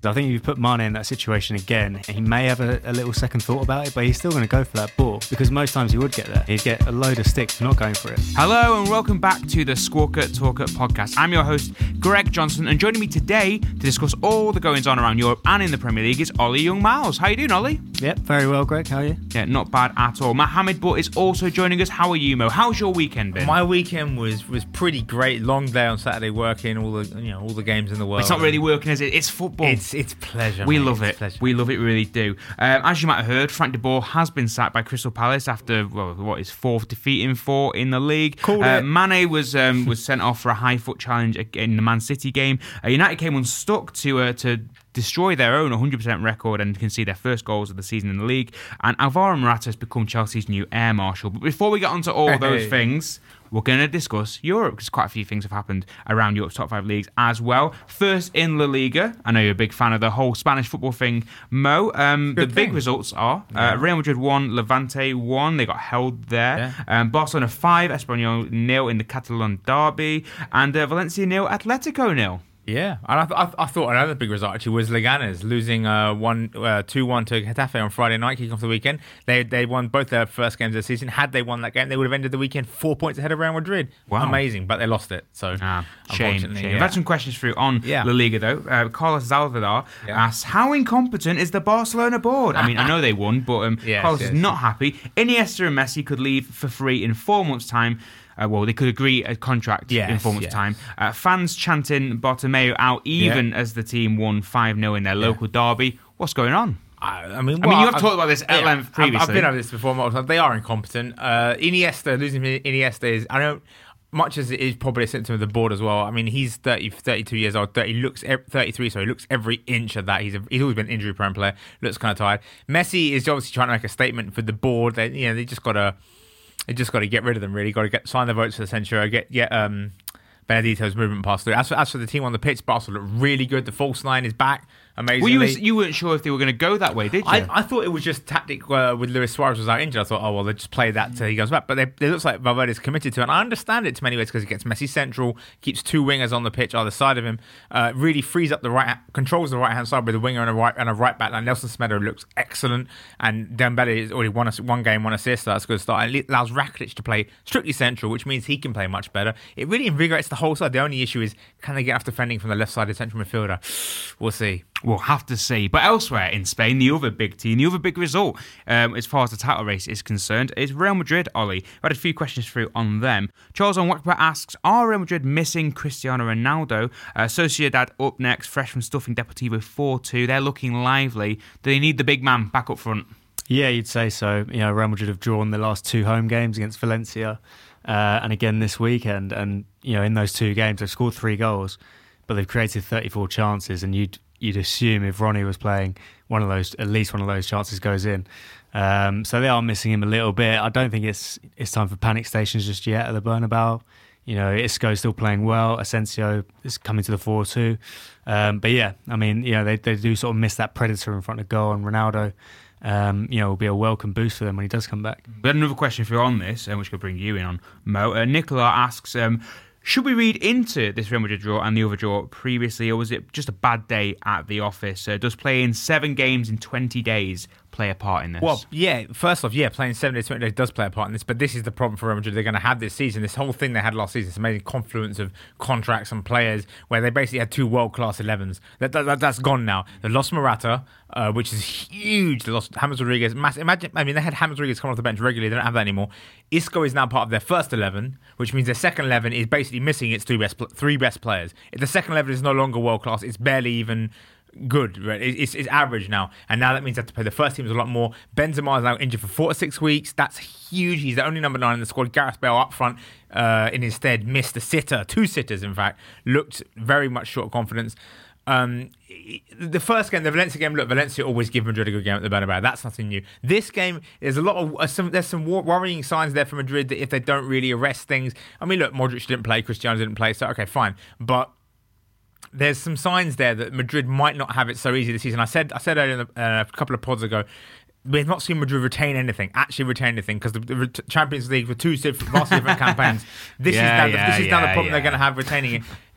I think if you put Mane in that situation again, he may have a little second thought about it, but he's still going to go for that ball because most times he would get there. He'd get a load of sticks for not going for it. Hello and welcome back to the Squawker Talker podcast. I'm your host, Greg Johnson, and joining me today to discuss all the goings on around Europe and in the Premier League is Ollie Young-Miles. How you doing, Ollie? Yep, very well, Greg. How are you? Yeah, not bad at all. Matt Hamid-Butt is also joining us. How are you, Mo? How's your weekend been? My weekend was pretty great. Long day on Saturday, working all the games in the world. It's not really working, is it? It's football. It's pleasure. We love it. We love it, we really do. As you might have heard, Frank de Boer has been sacked by Crystal Palace after his fourth defeat in four in the league. Mane was sent off for a high foot challenge in the Man City game. United came unstuck to destroy their own 100% record and concede their first goals of the season in the league. And Alvaro Morata has become Chelsea's new air marshal. But before we get onto all those things, we're going to discuss Europe because quite a few things have happened around Europe's top 5 leagues as well. First in La Liga, I know you're a big fan of the whole Spanish football thing, Mo. Big results are Real Madrid 1, Levante 1. They got held there. Yeah. Barcelona 5, Espanyol 0 in the Catalan derby, and Valencia 0, Atletico 0. Yeah, and I thought another big result actually was Leganes losing 2-1 to Getafe on Friday night, kicking off the weekend. They won both their first games of the season. Had they won that game, they would have ended the weekend 4 points ahead of Real Madrid. Wow. Amazing, but they lost it. So shame. Yeah. We've had some questions through on La Liga though. Carlos Zalvadar asks, how incompetent is the Barcelona board? I mean, I know they won, but Carlos is not happy. Iniesta and Messi could leave for free in 4 months' time. They could agree a contract in 4 months' time. Fans chanting Bartomeu out as the team won 5-0 in their local derby. What's going on? I mean, you have talked about this at length previously. I've been over this before. They are incompetent. Losing Iniesta is, I don't, much as it is probably a symptom of the board as well. I mean, he's 32 years old. 33, so he looks every inch of that. He's always been an injury-prone player. Looks kind of tired. Messi is obviously trying to make a statement for the board. They just got to get rid of them, really. Got to sign the votes for the censure, get Benedito's movement passed through. As for the team on the pitch, Barcelona look really good. The false line is back amazingly. Well, you weren't sure if they were going to go that way, did you? I thought it was just tactic with Luis Suarez was out injured. I thought, they just play that till he goes back. But it looks like Valverde's committed to it. And I understand it to many ways because he gets Messi central, keeps two wingers on the pitch either side of him, really frees up controls the right-hand side with a winger and a right back. Like Nelson Semedo looks excellent. And Dembele has already one game, one assist. So that's a good start. And it allows Rakitic to play strictly central, which means he can play much better. It really invigorates the whole side. The only issue is, can they get off defending from the left-sided central midfielder? We'll see. We'll have to see. But elsewhere in Spain, the other big team, the other big result, as far as the title race is concerned, is Real Madrid, Ollie. We had a few questions through on them. Charles Onwakpa asks, are Real Madrid missing Cristiano Ronaldo? Sociedad up next, fresh from stuffing Deportivo 4-2. They're looking lively. Do they need the big man back up front? Yeah, you'd say so. Real Madrid have drawn the last 2 home games against Valencia and again this weekend. And, in those 2 games, they've scored 3 goals, but they've created 34 chances. And you'd assume if Ronnie was playing, at least one of those chances goes in. So they are missing him a little bit. I don't think it's time for panic stations just yet at the Bernabeu. Isco's still playing well. Asensio is coming to the fore too. But yeah, I mean, they do sort of miss that predator in front of goal, and Ronaldo, will be a welcome boost for them when he does come back. We had another question for you on this, which could bring you in on, Mo. Nicola asks, should we read into this Real Madrid draw and the other draw previously, or was it just a bad day at the office? Does playing 7 games in 20 days play a part in this? Well, yeah, first off, playing 7 days, 20 days does play a part in this, but this is the problem for Real Madrid they're going to have this season. This whole thing they had last season, this amazing confluence of contracts and players where they basically had 2 world-class 11s. That's gone now. They lost Morata, which is huge. They lost James Rodriguez. Imagine, they had James Rodriguez come off the bench regularly. They don't have that anymore. Isco is now part of their first 11, which means their second 11 is basically missing its 3 best players. If the second 11 is no longer world-class, it's barely even good. Right? It's average now. And now that means they have to play the first teams a lot more. Benzema is now injured for 4 to 6 weeks. That's huge. He's the only number 9 in the squad. Gareth Bale up front in his stead missed a sitter. 2 sitters, in fact. Looked very much short of confidence. The first game, the Valencia game, look, Valencia always give Madrid a good game at the Bernabeu. That's nothing new. This game, there's a lot of there's some worrying signs there for Madrid that if they don't really arrest things. I mean, look, Modric didn't play, Cristiano didn't play, so okay, fine. But there's some signs there that Madrid might not have it so easy this season. I said earlier a couple of pods ago, we've not seen Madrid actually retain anything, because the Champions League were 2 vastly different campaigns. This is now the problem they're going to have retaining it.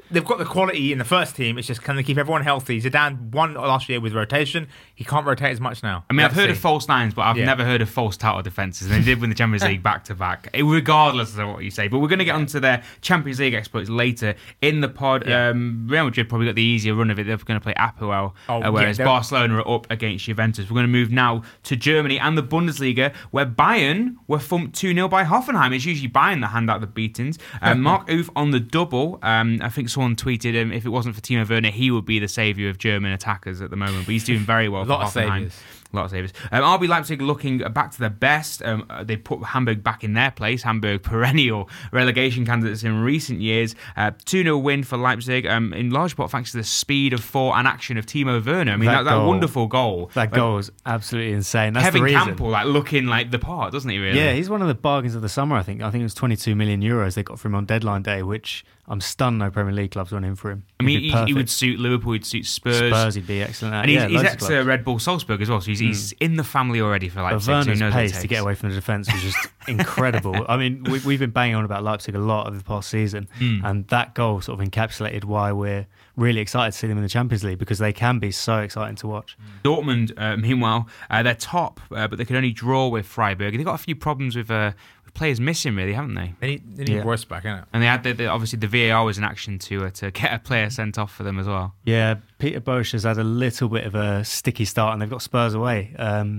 they've got the quality in the first team. It's just, can they keep everyone healthy? Zidane won last year with rotation. He can't rotate as much now. I mean, I've heard of false nines, but I've never heard of false title defences. And they did win the Champions League back-to-back, regardless of what you say. But we're going to get onto their Champions League exploits later in the pod. Real Madrid probably got the easier run of it. They're going to play Apoel, whereas Barcelona are up against Juventus. We're going to move now to Germany and the Bundesliga, where Bayern were thumped 2-0 by Hoffenheim. It's usually Bayern that hand out the beatings. Mark Uth on the double. I think someone tweeted him, if it wasn't for Timo Werner, he would be the saviour of German attackers at the moment. But he's doing very well for Hoffenheim. A lot of saviours. RB Leipzig looking back to their best. They put Hamburg back in their place. Hamburg, perennial relegation candidates in recent years. 2-0 win for Leipzig, in large part thanks to the speed of thought and action of Timo Werner. I mean, that wonderful goal. That goal is absolutely insane. That's Kevin the reason. Campbell, looking like the part, doesn't he, really? Yeah, he's one of the bargains of the summer, I think. I think it was 22 million euros they got for him on deadline day, which I'm stunned no Premier League clubs went in for him. I mean, he would suit Liverpool, he'd suit Spurs. Spurs, he'd be excellent at. And he's ex-Red Bull Salzburg as well, so he's in the family already for Leipzig. But so Werner's pace to get away from the defence was just incredible. I mean, we've been banging on about Leipzig a lot over the past season, and that goal sort of encapsulated why we're really excited to see them in the Champions League, because they can be so exciting to watch. Dortmund, meanwhile, they're top, but they could only draw with Freiburg. They've got a few problems with players missing, really, haven't they? They need Royce back, innit? And they had obviously the VAR was in action to get a player sent off for them as well. Yeah, Peter Bosz has had a little bit of a sticky start, and they've got Spurs away.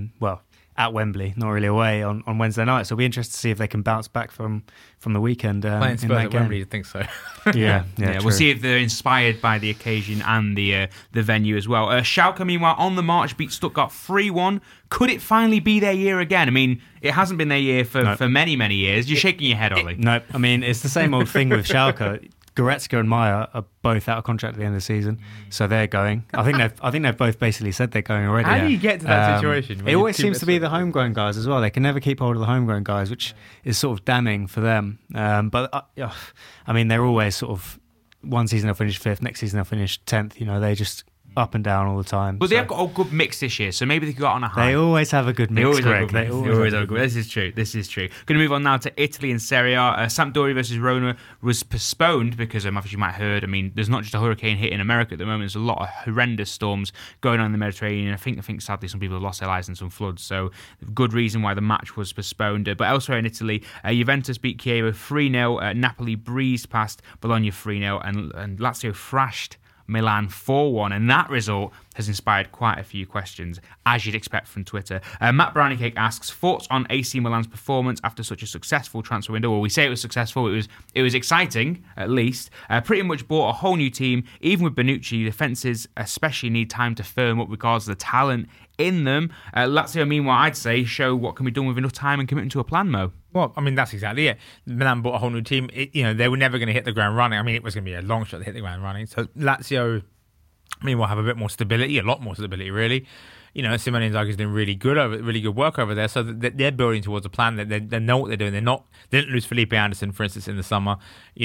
At Wembley, not really away on Wednesday night. So it'll be interesting to see if they can bounce back from the weekend. Playing Spurs at Wembley, you'd think so. yeah. We'll see if they're inspired by the occasion and the venue as well. Schalke, meanwhile, on the march, beat Stuttgart 3-1. Could it finally be their year again? I mean, it hasn't been their year for many, many years. You're shaking your head, Ollie. No, I mean, it's the same old thing with Schalke. Goretzka and Meyer are both out of contract at the end of the season, so they're going. I think they've both basically said they're going already. How do you get to that situation? It always seems to be the homegrown guys as well. They can never keep hold of the homegrown guys, which is sort of damning for them. But I mean, they're always sort of, one season they'll finish 5th, next season they'll finish 10th. You know, they just up and down all the time. But they have got a good mix this year, so maybe they could go on a high. They always have a good mix, Greg. They always have a good mix. This is true. Going to move on now to Italy and Serie A. Sampdoria versus Roma was postponed because, as you might have heard, I mean, there's not just a hurricane hitting America at the moment. There's a lot of horrendous storms going on in the Mediterranean. I think sadly some people have lost their lives in some floods, so good reason why the match was postponed. But elsewhere in Italy, Juventus beat Chievo 3-0. Napoli breezed past Bologna 3-0, and Lazio thrashed Milan 4-1, and that result has inspired quite a few questions, as you'd expect from Twitter. Matt Browniecake asks, thoughts on AC Milan's performance after such a successful transfer window? Well, we say it was successful. It was exciting, at least. Pretty much bought a whole new team. Even with Bonucci, defences especially need time to firm up regards to the talent in them. Lazio, meanwhile, I'd say, show what can be done with enough time and commitment to a plan, Mo. Well, I mean, that's exactly it. Milan bought a whole new team. They were never going to hit the ground running. I mean, it was going to be a long shot to hit the ground running. So Lazio, meanwhile, have a bit more stability, a lot more stability, really. Simone Inzaghi's doing really good work over there. So they're building towards a plan. They know what they're doing. They didn't lose Felipe Anderson, for instance, in the summer.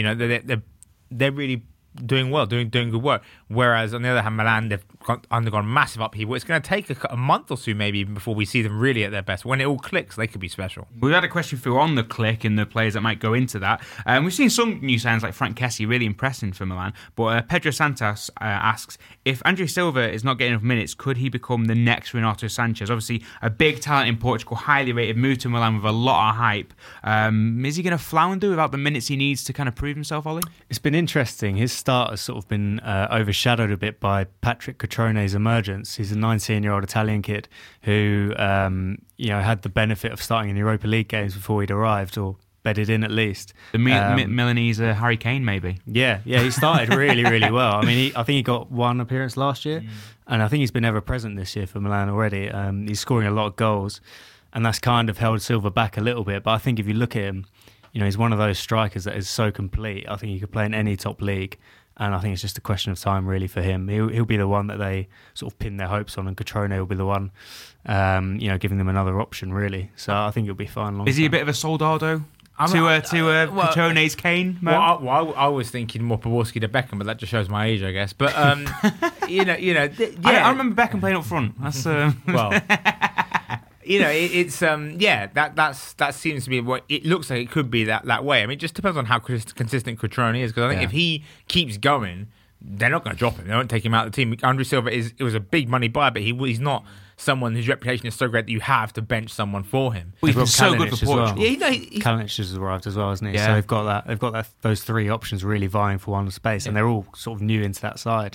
They're really doing well, doing good work. Whereas on the other hand, Milan, they've undergone massive upheaval. It's going to take a month or so maybe before we see them really at their best. When it all clicks, they could be special. We've had a question through on the click and the players that might go into that. We've seen some new signs like Frank Kessie really impressing for Milan. But Pedro Santos asks, if Andre Silva is not getting enough minutes, could he become the next Renato Sanchez? Obviously, a big talent in Portugal, highly rated, moved to Milan with a lot of hype. Is he going to flounder without the minutes he needs to kind of prove himself, Ollie? It's been interesting. His start has sort of been overshadowed a bit by Patrick Cutrone's emergence. He's a 19-year-old Italian kid who had the benefit of starting in Europa League games before he'd arrived, or bedded in at least. The Milanese Harry Kane, maybe. Yeah, he started really, really well. I mean, I think he got one appearance last year, and I think he's been ever present this year for Milan already. He's scoring a lot of goals, and that's kind of held Silva back a little bit. But I think if you look at him, he's one of those strikers that is so complete. I think he could play in any top league. And I think it's just a question of time, really, for him. He'll be the one that they sort of pin their hopes on, and Cutrone will be the one, giving them another option, really. So I think he'll be fine. Is he a bit of a soldado to Cutrone's Kane? Well, I was thinking more Pawłowski to Beckham, but that just shows my age, I guess. But I remember Beckham playing up front. That's well. that seems to be what it looks like. It could be that way. I mean, it just depends on how consistent Cutrone is, because I think if he keeps going, they're not going to drop him. They won't take him out of the team. Andre Silva it was a big money buy, but he's not someone whose reputation is so great that you have to bench someone for him. Well, he's so good for Portugal. Well. Yeah, Kalinic has arrived as well, hasn't he? Yeah. So they've got those three options really vying for one space, and they're all sort of new into that side.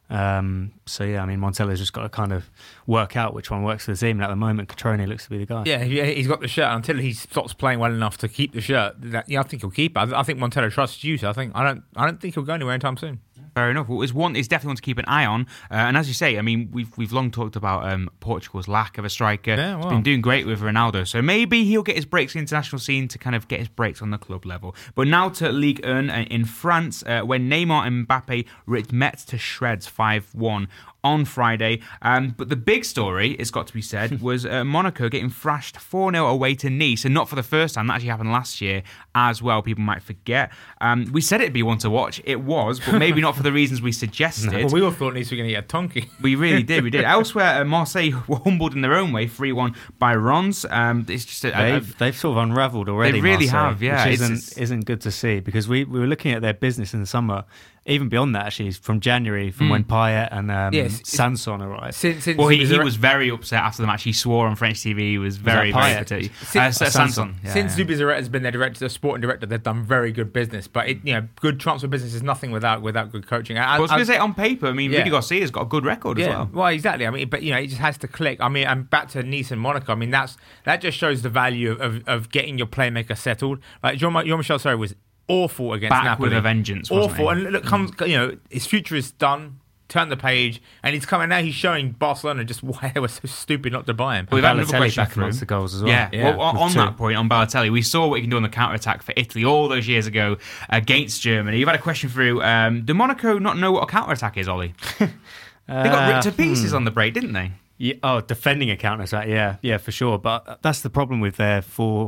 So yeah, I mean, Montella's just got to kind of work out which one works for the team. And at the moment, Cutrone looks to be the guy. Yeah, he's got the shirt. Until he stops playing well enough to keep the shirt, I think he'll keep it. I think Montella trusts you, so I don't think he'll go anywhere anytime soon. Fair enough. Well, it's definitely one to keep an eye on. And as you say, I mean, we've long talked about Portugal's lack of a striker. Yeah, well. He's been doing great with Ronaldo, so maybe he'll get his breaks in the international scene to kind of get his breaks on the club level. But now to Ligue 1 in France, when Neymar and Mbappe ripped Metz to shreds 5-1 on Friday. But the big story, it's got to be said, was Monaco getting thrashed 4-0 away to Nice, and not for the first time. That actually happened last year as well. People might forget. We said it'd be one to watch. It was, but maybe not for the reasons we suggested. Well, we all thought Nice were going to get a tonky. We really did. We did. Elsewhere, Marseille were humbled in their own way, 3-1 by Rennes. It's just they've sort of unravelled already. They really Marseille, have, yeah. Which isn't good to see, because we were looking at their business in the summer. Even beyond that, actually, from January, from when Payet and Sanson arrived. He was very upset after the match. He swore on French TV. He was very Payet? Sanson. Since Zubizarreta has been their sporting director, they've done very good business. But good transfer business is nothing without good coaching. I was going to say, on paper, I mean, Rudy Garcia's got a good record as well. Well, exactly. I mean, but it just has to click. I mean, and back to Nice and Monaco. I mean, that just shows the value of getting your playmaker settled. Like Jean-Michel Sarri was awful against Napoli. Napoli. With a vengeance, wasn't awful. he? And look, his future is done. Turn the page, and he's coming now. He's showing Barcelona just why they were so stupid not to buy him. We've had another question back amongst the goals as well. Yeah. Well, on that point, on Balotelli, we saw what he can do on the counter-attack for Italy all those years ago against Germany. You've had a question through. Do Monaco not know what a counter-attack is, Ollie? They got ripped to pieces on the break, didn't they? Yeah, defending a counter-attack, yeah, for sure. But that's the problem with their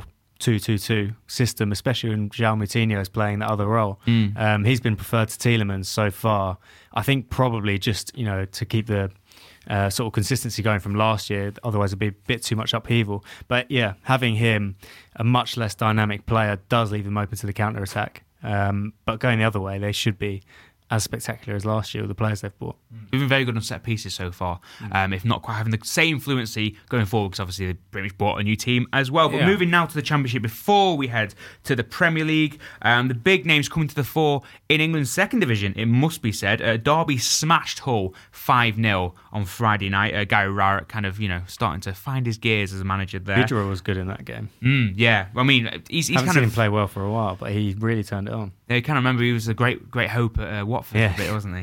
4-2-2-2 system, especially when João Moutinho is playing that other role. He's been preferred to Tielemans so far. I think probably just to keep the sort of consistency going from last year, otherwise it'd be a bit too much upheaval. But yeah, having him, a much less dynamic player, does leave them open to the counter-attack. But going the other way, they should be as spectacular as last year with the players they've bought. We've been very good on set pieces so far, if not quite having the same fluency going forward, because obviously they pretty much bought a new team as well. But moving now to the Championship before we head to the Premier League, the big names coming to the fore in England's second division, it must be said. Derby smashed Hull 5-0 on Friday night. Gary Rowett kind of, starting to find his gears as a manager there. Vydra was good in that game. Yeah, I mean, he's haven't kind seen of him play well for a while, but he really turned it on. I kind of remember he was a great hope at Watford for a bit, wasn't he?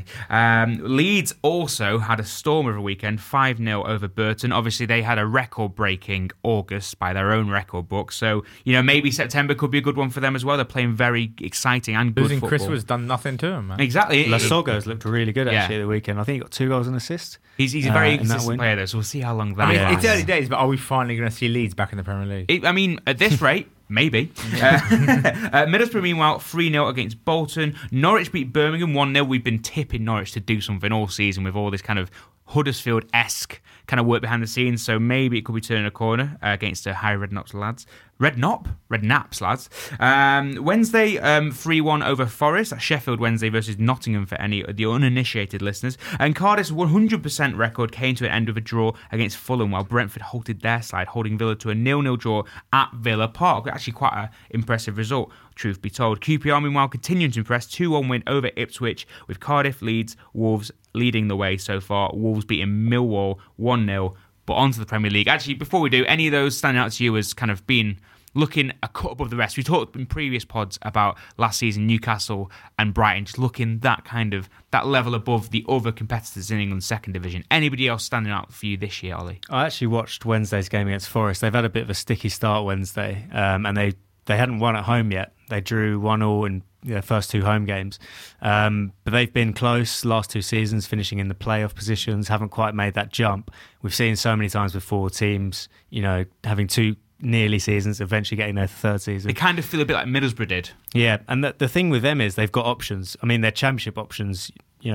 Leeds also had a storm of a weekend, 5-0 over Burton. Obviously, they had a record-breaking August by their own record book. So, maybe September could be a good one for them as well. They're playing very exciting and good Losing football. Chris was done nothing to him, man. Exactly. Lasogos looked really good, actually, at the weekend. I think he got 2 goals and assists. He's a very inconsistent player, though, so we'll see how long that it's early days, but are we finally going to see Leeds back in the Premier League? At this rate... Maybe. Middlesbrough, meanwhile, 3-0 against Bolton. Norwich beat Birmingham 1-0. We've been tipping Norwich to do something all season with all this kind of Huddersfield-esque kind of work behind the scenes, so maybe it could be turning a corner against the Harry Redknapp's lads. Redknapp's lads. Wednesday, 3-1 over Forest. That's Sheffield Wednesday versus Nottingham for any of the uninitiated listeners. And Cardiff's 100% record came to an end with a draw against Fulham, while Brentford halted their side, holding Villa to a 0-0 draw at Villa Park. Actually quite an impressive result, truth be told. QPR, meanwhile, continuing to impress. 2-1 win over Ipswich, with Cardiff, Leeds, Wolves leading the way so far. Wolves beating Millwall 1-0. But on to the Premier League. Actually, before we do, any of those standing out to you as kind of being looking a cut above the rest? We talked in previous pods about last season, Newcastle and Brighton, just looking that level above the other competitors in England's second division. Anybody else standing out for you this year, Ollie? I actually watched Wednesday's game against Forest. They've had a bit of a sticky start Wednesday, and they hadn't won at home yet. They drew 1-1 in their first 2 home games. But they've been close last 2 seasons, finishing in the playoff positions, haven't quite made that jump. We've seen so many times with 4 teams, having 2 nearly seasons, eventually getting their 3rd season. They kind of feel a bit like Middlesbrough did. Yeah, and the thing with them is they've got options. I mean, their championship options,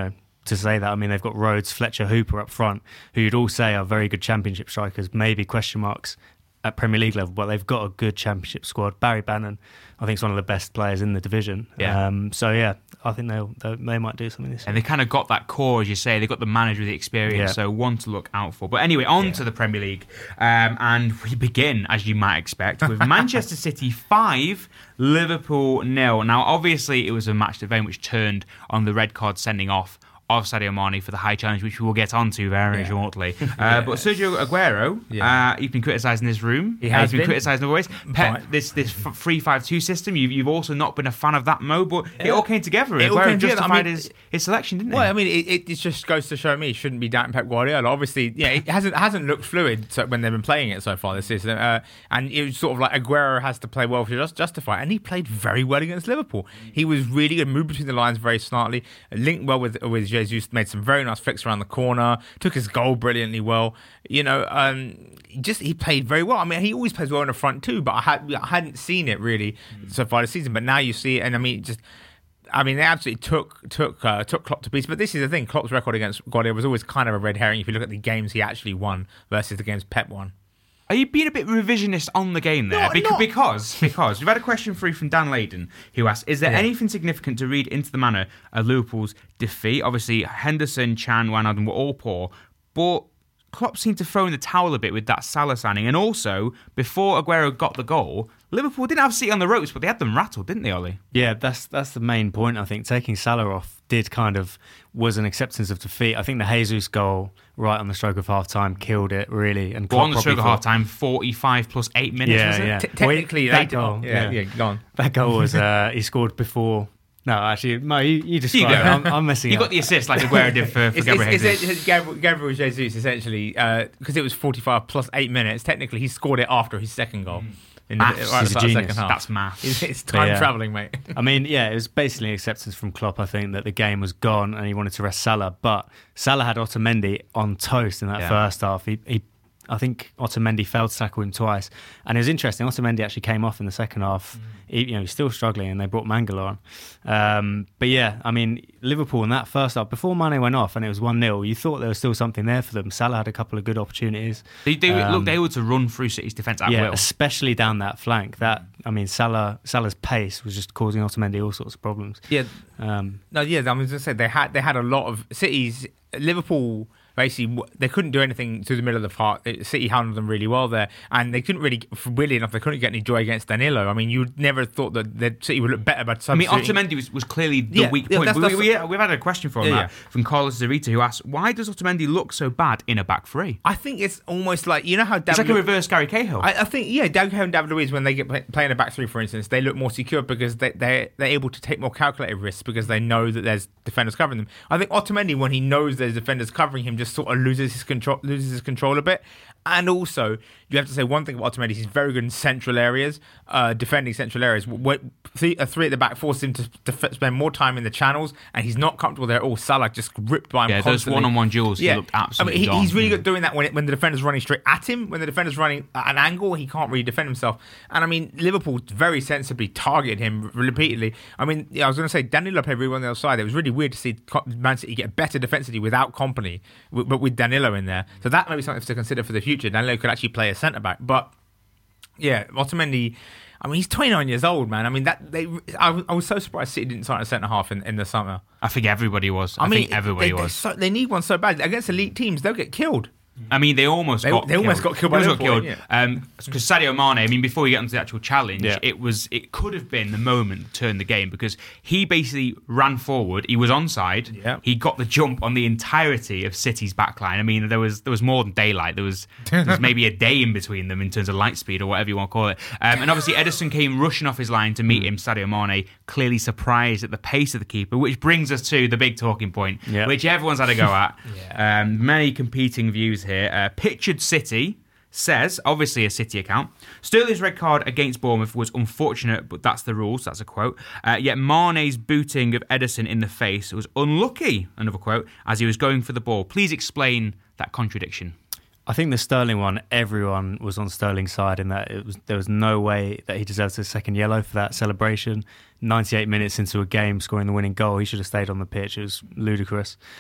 to say that. I mean, they've got Rhodes, Fletcher, Hooper up front, who you'd all say are very good Championship strikers, maybe question marks at Premier League level, but they've got a good Championship squad. Barry Bannon, I think, is one of the best players in the division. Yeah. I think they might do something this year. And they kind of got that core, as you say. They've got the manager with the experience, so one to look out for. But anyway, on to the Premier League. And we begin, as you might expect, with Manchester City 5, Liverpool 0. Now, obviously, it was a match that very much turned on the red card sending off of Sadio Mane for the high challenge, which we will get onto very shortly. But Sergio Aguero, you've been criticising this room. He has been criticising the ways. Pep, this 3-5-2 system, you've also not been a fan of that mode, but it all came together. Aguero justified his selection, didn't he? Well, I mean, it just goes to show me it shouldn't be doubting Pep Guardiola. Obviously, it hasn't looked fluid when they've been playing it so far this season. And it was sort of like Aguero has to play well to justify it. And he played very well against Liverpool. He was really good, moved between the lines very smartly, linked well with Jesus, made some very nice flicks around the corner, took his goal brilliantly well. He played very well. I mean, he always plays well in the front too, but I hadn't seen it really so far this season. But now you see it, and they absolutely took Klopp to pieces. But this is the thing: Klopp's record against Guardiola was always kind of a red herring if you look at the games he actually won versus the games Pep won. Are you being a bit revisionist on the game there? Because we've had a question through from Dan Layden, who asks, is there anything significant to read into the manner of Liverpool's defeat? Obviously, Henderson, Chan, Wijnaldum were all poor, but Klopp seemed to throw in the towel a bit with that Salah signing. And also, before Aguero got the goal, Liverpool didn't have City on the ropes, but they had them rattled, didn't they, Ollie? Yeah, that's the main point, I think. Taking Salah off was an acceptance of defeat. I think the Jesus goal right on the stroke of half-time killed it, really. And on the stroke of half-time, 45 plus 8 minutes, was it? Yeah. Technically, that goal. Go on. That goal was, he scored before... No, actually, Mo, you describe it. I'm messing up. You got the assist like Aguero did for Gabriel Jesus. Gabriel Jesus, essentially, because it was 45 plus 8 minutes, technically he scored it after his second goal. He's a genius. That's maths. It's time travelling, mate. I mean, it was basically an acceptance from Klopp, I think, that the game was gone and he wanted to rest Salah. But Salah had Otamendi on toast in that first half. I think Otamendi failed to tackle him twice. And it was interesting, Otamendi actually came off in the second half. He's still struggling, and they brought Mangala on. But I mean, Liverpool in that first half, before Mane went off and it was 1-0, you thought there was still something there for them. Salah had a couple of good opportunities. They were to run through City's defence at will. Especially down that flank. Salah's pace was just causing Otamendi all sorts of problems. I was going to say, they had a lot of City's... Liverpool... Basically, they couldn't do anything to the middle of the park. City handled them really well there, and they couldn't really, weirdly enough, they couldn't get any joy against Danilo. I mean, you'd never thought that City would look better by substituting. Otamendi was clearly the weak point. We've had a question from Carlos Zarita, who asks, why does Otamendi look so bad in a back three? I think it's almost like, you know how... It's like a reverse Gary Cahill. I think, Gary Cahill and David Luiz, when they get playing a back three, for instance, they look more secure because they're able to take more calculated risks because they know that there's defenders covering them. I think Otamendi, when he knows there's defenders covering him, just sort of loses his control a bit. And also, you have to say one thing about Otamendi: he's very good in central areas, defending central areas. Three at the back forces him to spend more time in the channels, and he's not comfortable there at all. Salah just ripped by him constantly. Those one-on-one duels, he looked absolutely gone. He's really good doing that when the defender's running straight at him. When the defender's running at an angle, he can't really defend himself. And I mean, Liverpool very sensibly targeted him repeatedly. I mean, I was going to say, Danilo played really well on the other side. It was really weird to see Man City get better defensively without Kompany, but with Danilo in there. So that may be something to consider for the future. Danilo could actually play a centre-back. But, Otamendi... I mean, he's 29 years old, man. I mean, I was so surprised City didn't sign a centre-half in the summer. I think everybody was. I think everybody was. They need one so bad. Against elite teams, they'll get killed. I mean, they almost got killed by Liverpool. Because Sadio Mane, I mean, before we get into the actual challenge, it could have been the moment to turn the game because he basically ran forward. He was onside. Yeah. He got the jump on the entirety of City's backline. I mean, there was more than daylight. There was maybe a day in between them in terms of light speed or whatever you want to call it. And obviously, Ederson came rushing off his line to meet him. Sadio Mane clearly surprised at the pace of the keeper, which brings us to the big talking point, which everyone's had a go at. Many competing views here. Pictured City says, obviously a City account, Sterling's red card against Bournemouth was unfortunate, but that's the rules, that's a quote. Yet Mane's booting of Ederson in the face was unlucky, another quote, as he was going for the ball. Please explain that contradiction. I think the Sterling one, everyone was on Sterling's side in that there was no way that he deserves a second yellow for that celebration. 98 minutes into a game, scoring the winning goal, he should have stayed on the pitch. It was ludicrous.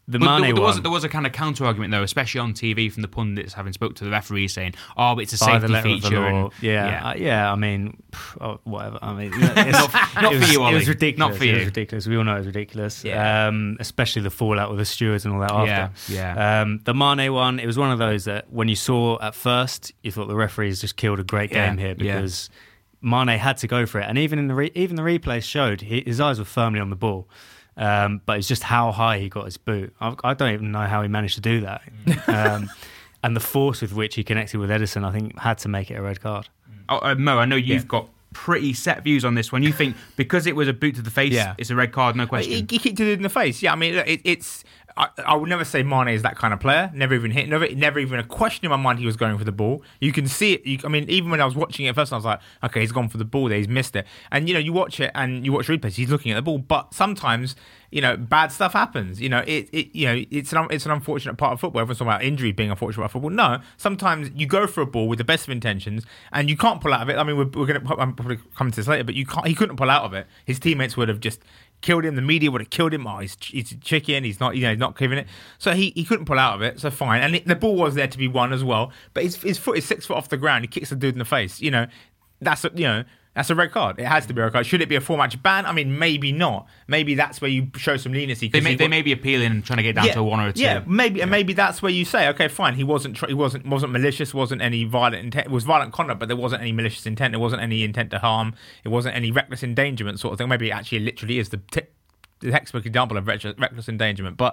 The Mane there was a kind of counter argument though, especially on TV from the pundits having spoke to the referee saying, "Oh, but it's a safety feature." I mean, whatever. I mean, not for you, Ollie. It was ridiculous. Not for you. It was ridiculous. We all know it was ridiculous. Yeah. Especially the fallout with the stewards and all that after. Yeah. The Mane one, it was one of those that when you saw at first, you thought the referees just killed a great game here because Mane had to go for it, and even the replay showed his eyes were firmly on the ball. But it's just how high he got his boot. I don't even know how he managed to do that. And the force with which he connected with Ederson, I think, had to make it a red card. Mo, I know you've got pretty set views on this one. You think because it was a boot to the face, it's a red card, no question. He kicked it in the face. Yeah, I mean, it's. I would never say Mane is that kind of player. Never even a question in my mind he was going for the ball. You can see it. I mean, even when I was watching it first, I was like, okay, he's gone for the ball there. He's missed it. And, you watch it and you watch replays, he's looking at the ball. But sometimes, bad stuff happens. It's an unfortunate part of football. Everyone's talking about injury being unfortunate part of football. No, sometimes you go for a ball with the best of intentions and you can't pull out of it. I mean, I'm probably come to this later, but he couldn't pull out of it. His teammates would have just killed him. The media would have killed him. Oh, he's chicken. He's not, not giving it. So he couldn't pull out of it. So fine. And the ball was there to be won as well. But his foot is 6 foot off the ground. He kicks the dude in the face. That's a red card. It has to be a red card. Should it be a 4-match ban? I mean, maybe not. Maybe that's where you show some leniency. They may be appealing and trying to get down to a 1 or a 2. Yeah, maybe, and maybe that's where you say, okay, fine. He wasn't malicious. Wasn't any violent intent. It was violent conduct, but there wasn't any malicious intent. There wasn't any intent to harm. It wasn't any reckless endangerment sort of thing. Maybe it actually literally is the textbook example of reckless endangerment. But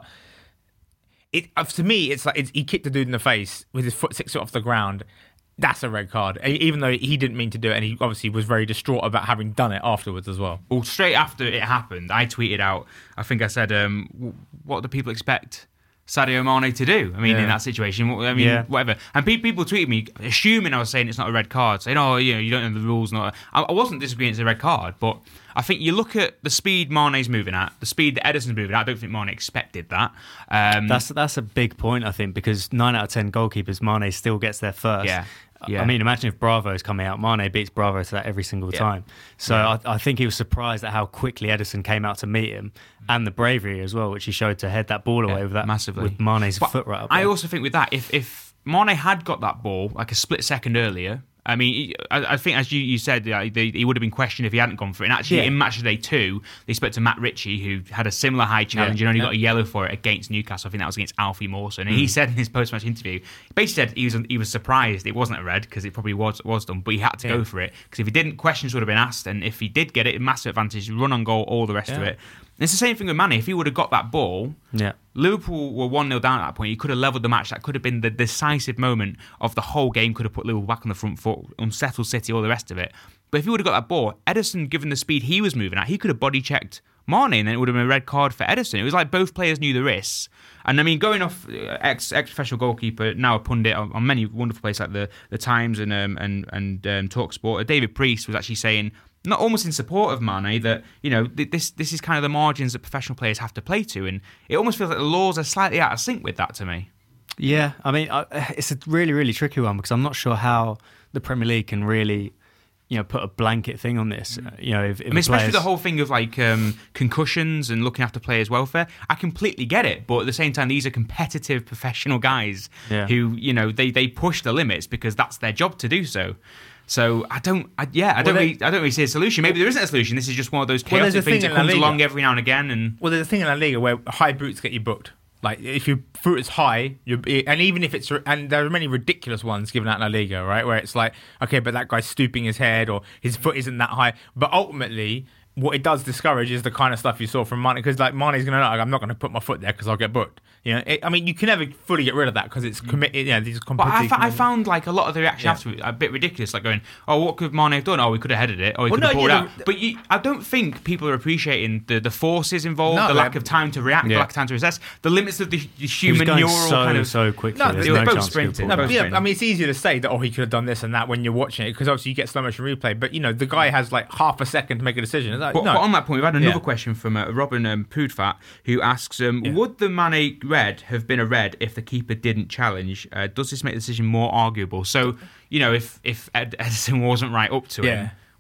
to me, it's like he kicked the dude in the face with his foot 6 foot off the ground. That's a red card, even though he didn't mean to do it, and he obviously was very distraught about having done it afterwards as well. Well, straight after it happened, I tweeted out, I think I said, what do people expect Sadio Mane to do? I mean, in that situation, whatever. And people tweeted me, assuming I was saying it's not a red card, saying, you don't know the rules. I wasn't disagreeing it's a red card, but I think you look at the speed Mane's moving at, the speed that Ederson's moving at. I don't think Mane expected that. That's a big point, I think, because 9 out of 10 goalkeepers, Mane still gets there first. Yeah. I mean, imagine if Bravo's coming out. Mane beats Bravo to that every single time. So I think he was surprised at how quickly Ederson came out to meet him and the bravery as well, which he showed to head that ball away with that massively. With Mane's foot right up there. I also think with that, if Mane had got that ball like a split second earlier, I mean, I think as you said, he would have been questioned if he hadn't gone for it. And actually, in Match Day 2, they spoke to Matt Ritchie, who had a similar high challenge and only got a yellow for it against Newcastle. I think that was against Alfie Mawson. And he said in his post-match interview, he basically said he was surprised it wasn't a red, because it probably was done, but he had to go for it. Because if he didn't, questions would have been asked. And if he did get it, massive advantage, run on goal, all the rest of it. And it's the same thing with Mane. If he would have got that ball, Liverpool were 1-0 down at that point. He could have levelled the match. That could have been the decisive moment of the whole game. Could have put Liverpool back on the front foot, unsettled City, all the rest of it. But if he would have got that ball, Ederson, given the speed he was moving at, he could have body checked Mane, and then it would have been a red card for Ederson. It was like both players knew the risks. And I mean, going off ex-professional goalkeeper, now a pundit on many wonderful places like the Times and TalkSport, David Priest was actually saying, not almost in support of Mane, that this is kind of the margins that professional players have to play to, and it almost feels like the laws are slightly out of sync with that to me. Yeah, I mean, it's a really, really tricky one, because I'm not sure how the Premier League can really put a blanket thing on this. If especially the whole thing of like concussions and looking after players' welfare. I completely get it, but at the same time, these are competitive professional guys who they push the limits because that's their job to do so. So I don't really see a solution. Maybe there isn't a solution. This is just one of those chaotic things that comes along every now and again. And there's a thing in La Liga where high boots get you booked. Like if your foot is high, and even if it's, and there are many ridiculous ones given out in La Liga, right, where it's like, okay, but that guy's stooping his head or his foot isn't that high. But ultimately, what it does discourage is the kind of stuff you saw from Mane, because like Mane's going to know, I'm not going to put my foot there because I'll get booked. I mean, you can never fully get rid of that because it's committed. These competitive. But I found like a lot of the reaction after it a bit ridiculous, like going, "Oh, what could Mane have done? Oh, we could have headed it. Oh, he could have pulled it out." But I don't think people are appreciating the forces involved, the lack of time to react, the lack of time to assess, the limits of the human neural kind of. So quickly. They were both sprinting. I mean, it's easier to say that he could have done this and that when you're watching it, because obviously you get slow motion replay. But the guy has like half a second to make a decision. But on that point, we've had another question from Robin Pudfat, who asks, would the Mane red have been a red if the keeper didn't challenge? Does this make the decision more arguable? So, if Ederson wasn't right up to him,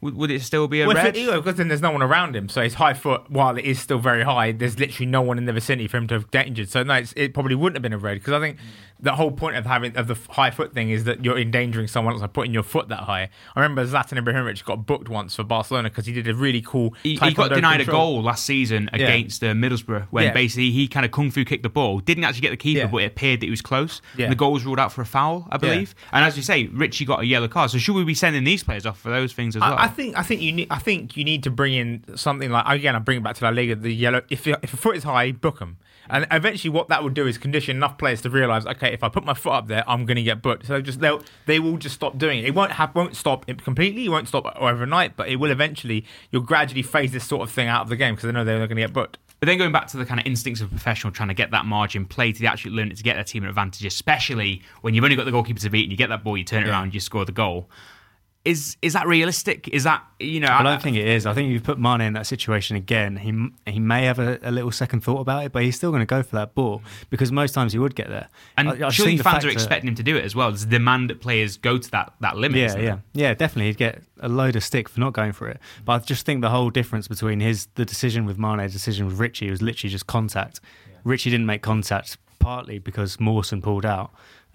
would it still be a well, red? Because then there's no one around him, so his high foot, while it is still very high, there's literally no one in the vicinity for him to have endangered. So no, it probably wouldn't have been a red, because I think the whole point of the high foot thing is that you're endangering someone else by putting your foot that high. I remember Zlatan Ibrahimovic got booked once for Barcelona because he did a really cool. He got denied a goal last season against Middlesbrough when basically he kind of kung fu kicked the ball, didn't actually get the keeper, but it appeared that he was close. And the goal was ruled out for a foul, I believe. And as you say, Richie got a yellow card. So should we be sending these players off for those things as well? I think you need to bring in something like, again, I bring it back to La Liga, the yellow. If a foot is high, book them. And eventually, what that would do is condition enough players to realise, okay, if I put my foot up there, I'm going to get booked. So they will just stop doing it. It won't stop it completely. It won't stop overnight, but it will eventually. You'll gradually phase this sort of thing out of the game because they know they're going to get booked. But then going back to the kind of instincts of a professional trying to get that margin play to actually learn it to get their team an advantage, especially when you've only got the goalkeeper to beat and you get that ball, you turn it around, you score the goal. Is that realistic? Is that, I don't think it is. I think if you put Mane in that situation again, he may have a little second thought about it, but he's still going to go for that ball because most times he would get there. And surely fans are expecting him to do it as well. There's a demand that players go to that limit. Yeah, definitely. He'd get a load of stick for not going for it. But I just think the whole difference between the decision with Mane, the decision with Richie was literally just contact. Yeah. Richie didn't make contact partly because Mawson pulled out,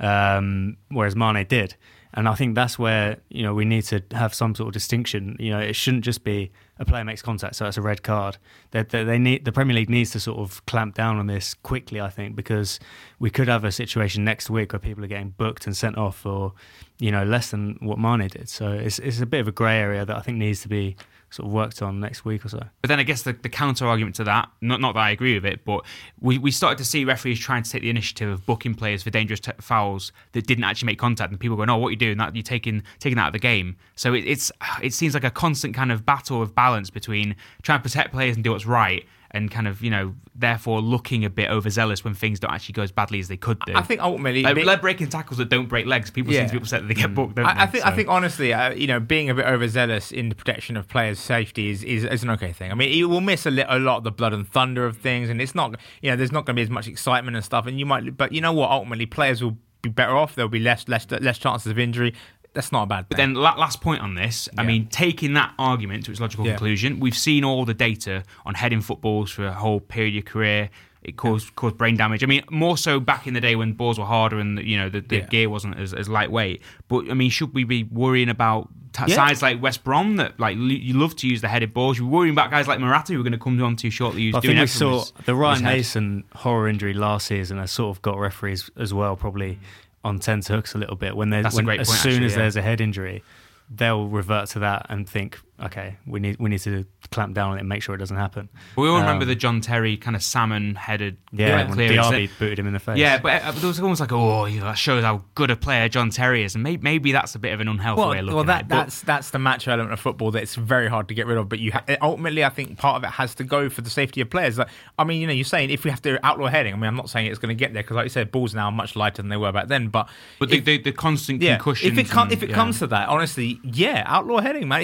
whereas Mane did. And I think that's where we need to have some sort of distinction. It shouldn't just be a player makes contact, so it's a red card. The Premier League needs to sort of clamp down on this quickly, I think, because we could have a situation next week where people are getting booked and sent off for less than what Mane did. So it's a bit of a grey area that I think needs to be sort of worked on next week or so. But then I guess the counter argument to that, not that I agree with it, but we started to see referees trying to take the initiative of booking players for dangerous fouls that didn't actually make contact, and people going, "Oh, what are you doing? That you're taking that out of the game." So it seems like a constant kind of battle of balance between trying to protect players and do what's right, and kind of, therefore looking a bit overzealous when things don't actually go as badly as they could do. I think ultimately... leg breaking tackles that don't break legs, people seem to be upset that they get booked, don't they? I think honestly, being a bit overzealous in the protection of players' safety is an okay thing. I mean, you will miss a lot of the blood and thunder of things, and it's not, there's not going to be as much excitement and stuff, and you might... But you know what? Ultimately, players will be better off. There'll be less chances of injury. That's not a bad thing. But then last point on this, I mean, taking that argument to its logical conclusion, we've seen all the data on heading footballs for a whole period of your career. It caused brain damage. I mean, more so back in the day when balls were harder and the gear wasn't as lightweight. But I mean, should we be worrying about sides like West Brom that you love to use the headed balls? You're worrying about guys like Morata, who we're going to come on to shortly. Who's doing we saw the Ryan Mason horror injury last season has sort of got referees as well probably on tenterhooks a little bit as soon as there's a head injury, they'll revert to that and think, okay, we need to clamp down on it and make sure it doesn't happen. We all remember the John Terry kind of salmon-headed when Diaby booted him in the face. Yeah, but there was almost like, that shows how good a player John Terry is, and maybe that's a bit of an unhealthy way of looking at it. That's the macho element of football that's very hard to get rid of. But ultimately, I think part of it has to go for the safety of players. You're saying if we have to outlaw heading. I mean, I'm not saying it's going to get there because, like you said, balls now are much lighter than they were back then. But the constant concussions. If it comes to that, honestly, outlaw heading, man.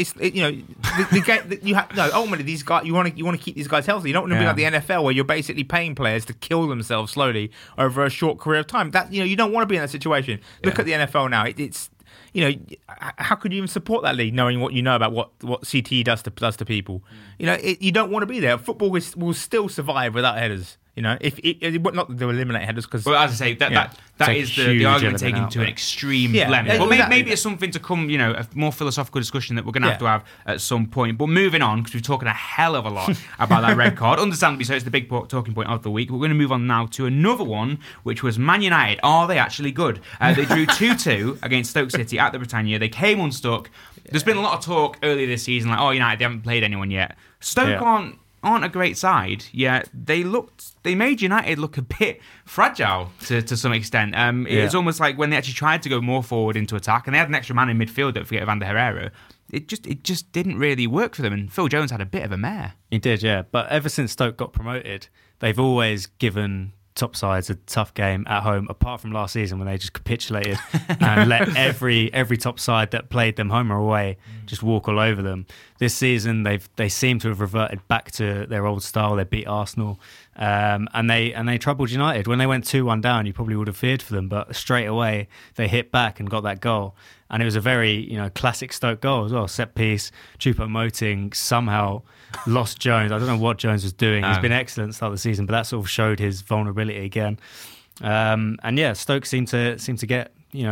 Ultimately, these guys, you want to keep these guys healthy. You don't want to be like the NFL where you're basically paying players to kill themselves slowly over a short career of time. That you don't want to be in that situation. Look at the NFL now. It's how could you even support that league knowing what you know about what CTE does to people? You don't want to be there. Football will still survive without headers. If not that they'll eliminate headers because... Well, as I say, that is the argument taken to an extreme limit. But maybe it's something to come, a more philosophical discussion that we're going to have at some point. But moving on, because we've talking a hell of a lot about that red card, understandably so, it's the big talking point of the week. We're going to move on now to another one, which was Man United. Are they actually good? They drew 2-2 against Stoke City at the Britannia. They came unstuck. There's been a lot of talk earlier this season, like, United, they haven't played anyone yet. Stoke aren't a great side, yet they made United look a bit fragile to some extent. It's almost like when they actually tried to go more forward into attack, and they had an extra man in midfield, don't forget Vander Herrera, it just didn't really work for them, and Phil Jones had a bit of a mare. He did, yeah. But ever since Stoke got promoted, they've always given top sides a tough game at home, apart from last season when they just capitulated and let every top side that played them home or away just walk all over them. This season they seem to have reverted back to their old style. They beat Arsenal And they troubled United. When they went 2-1 down, you probably would have feared for them, but straight away they hit back and got that goal. And it was a very classic Stoke goal as well. Set piece. Choupo-Moting somehow lost Jones. I don't know what Jones was doing. He's been excellent start of the season, but that sort of showed his vulnerability again. And yeah, Stoke seem to get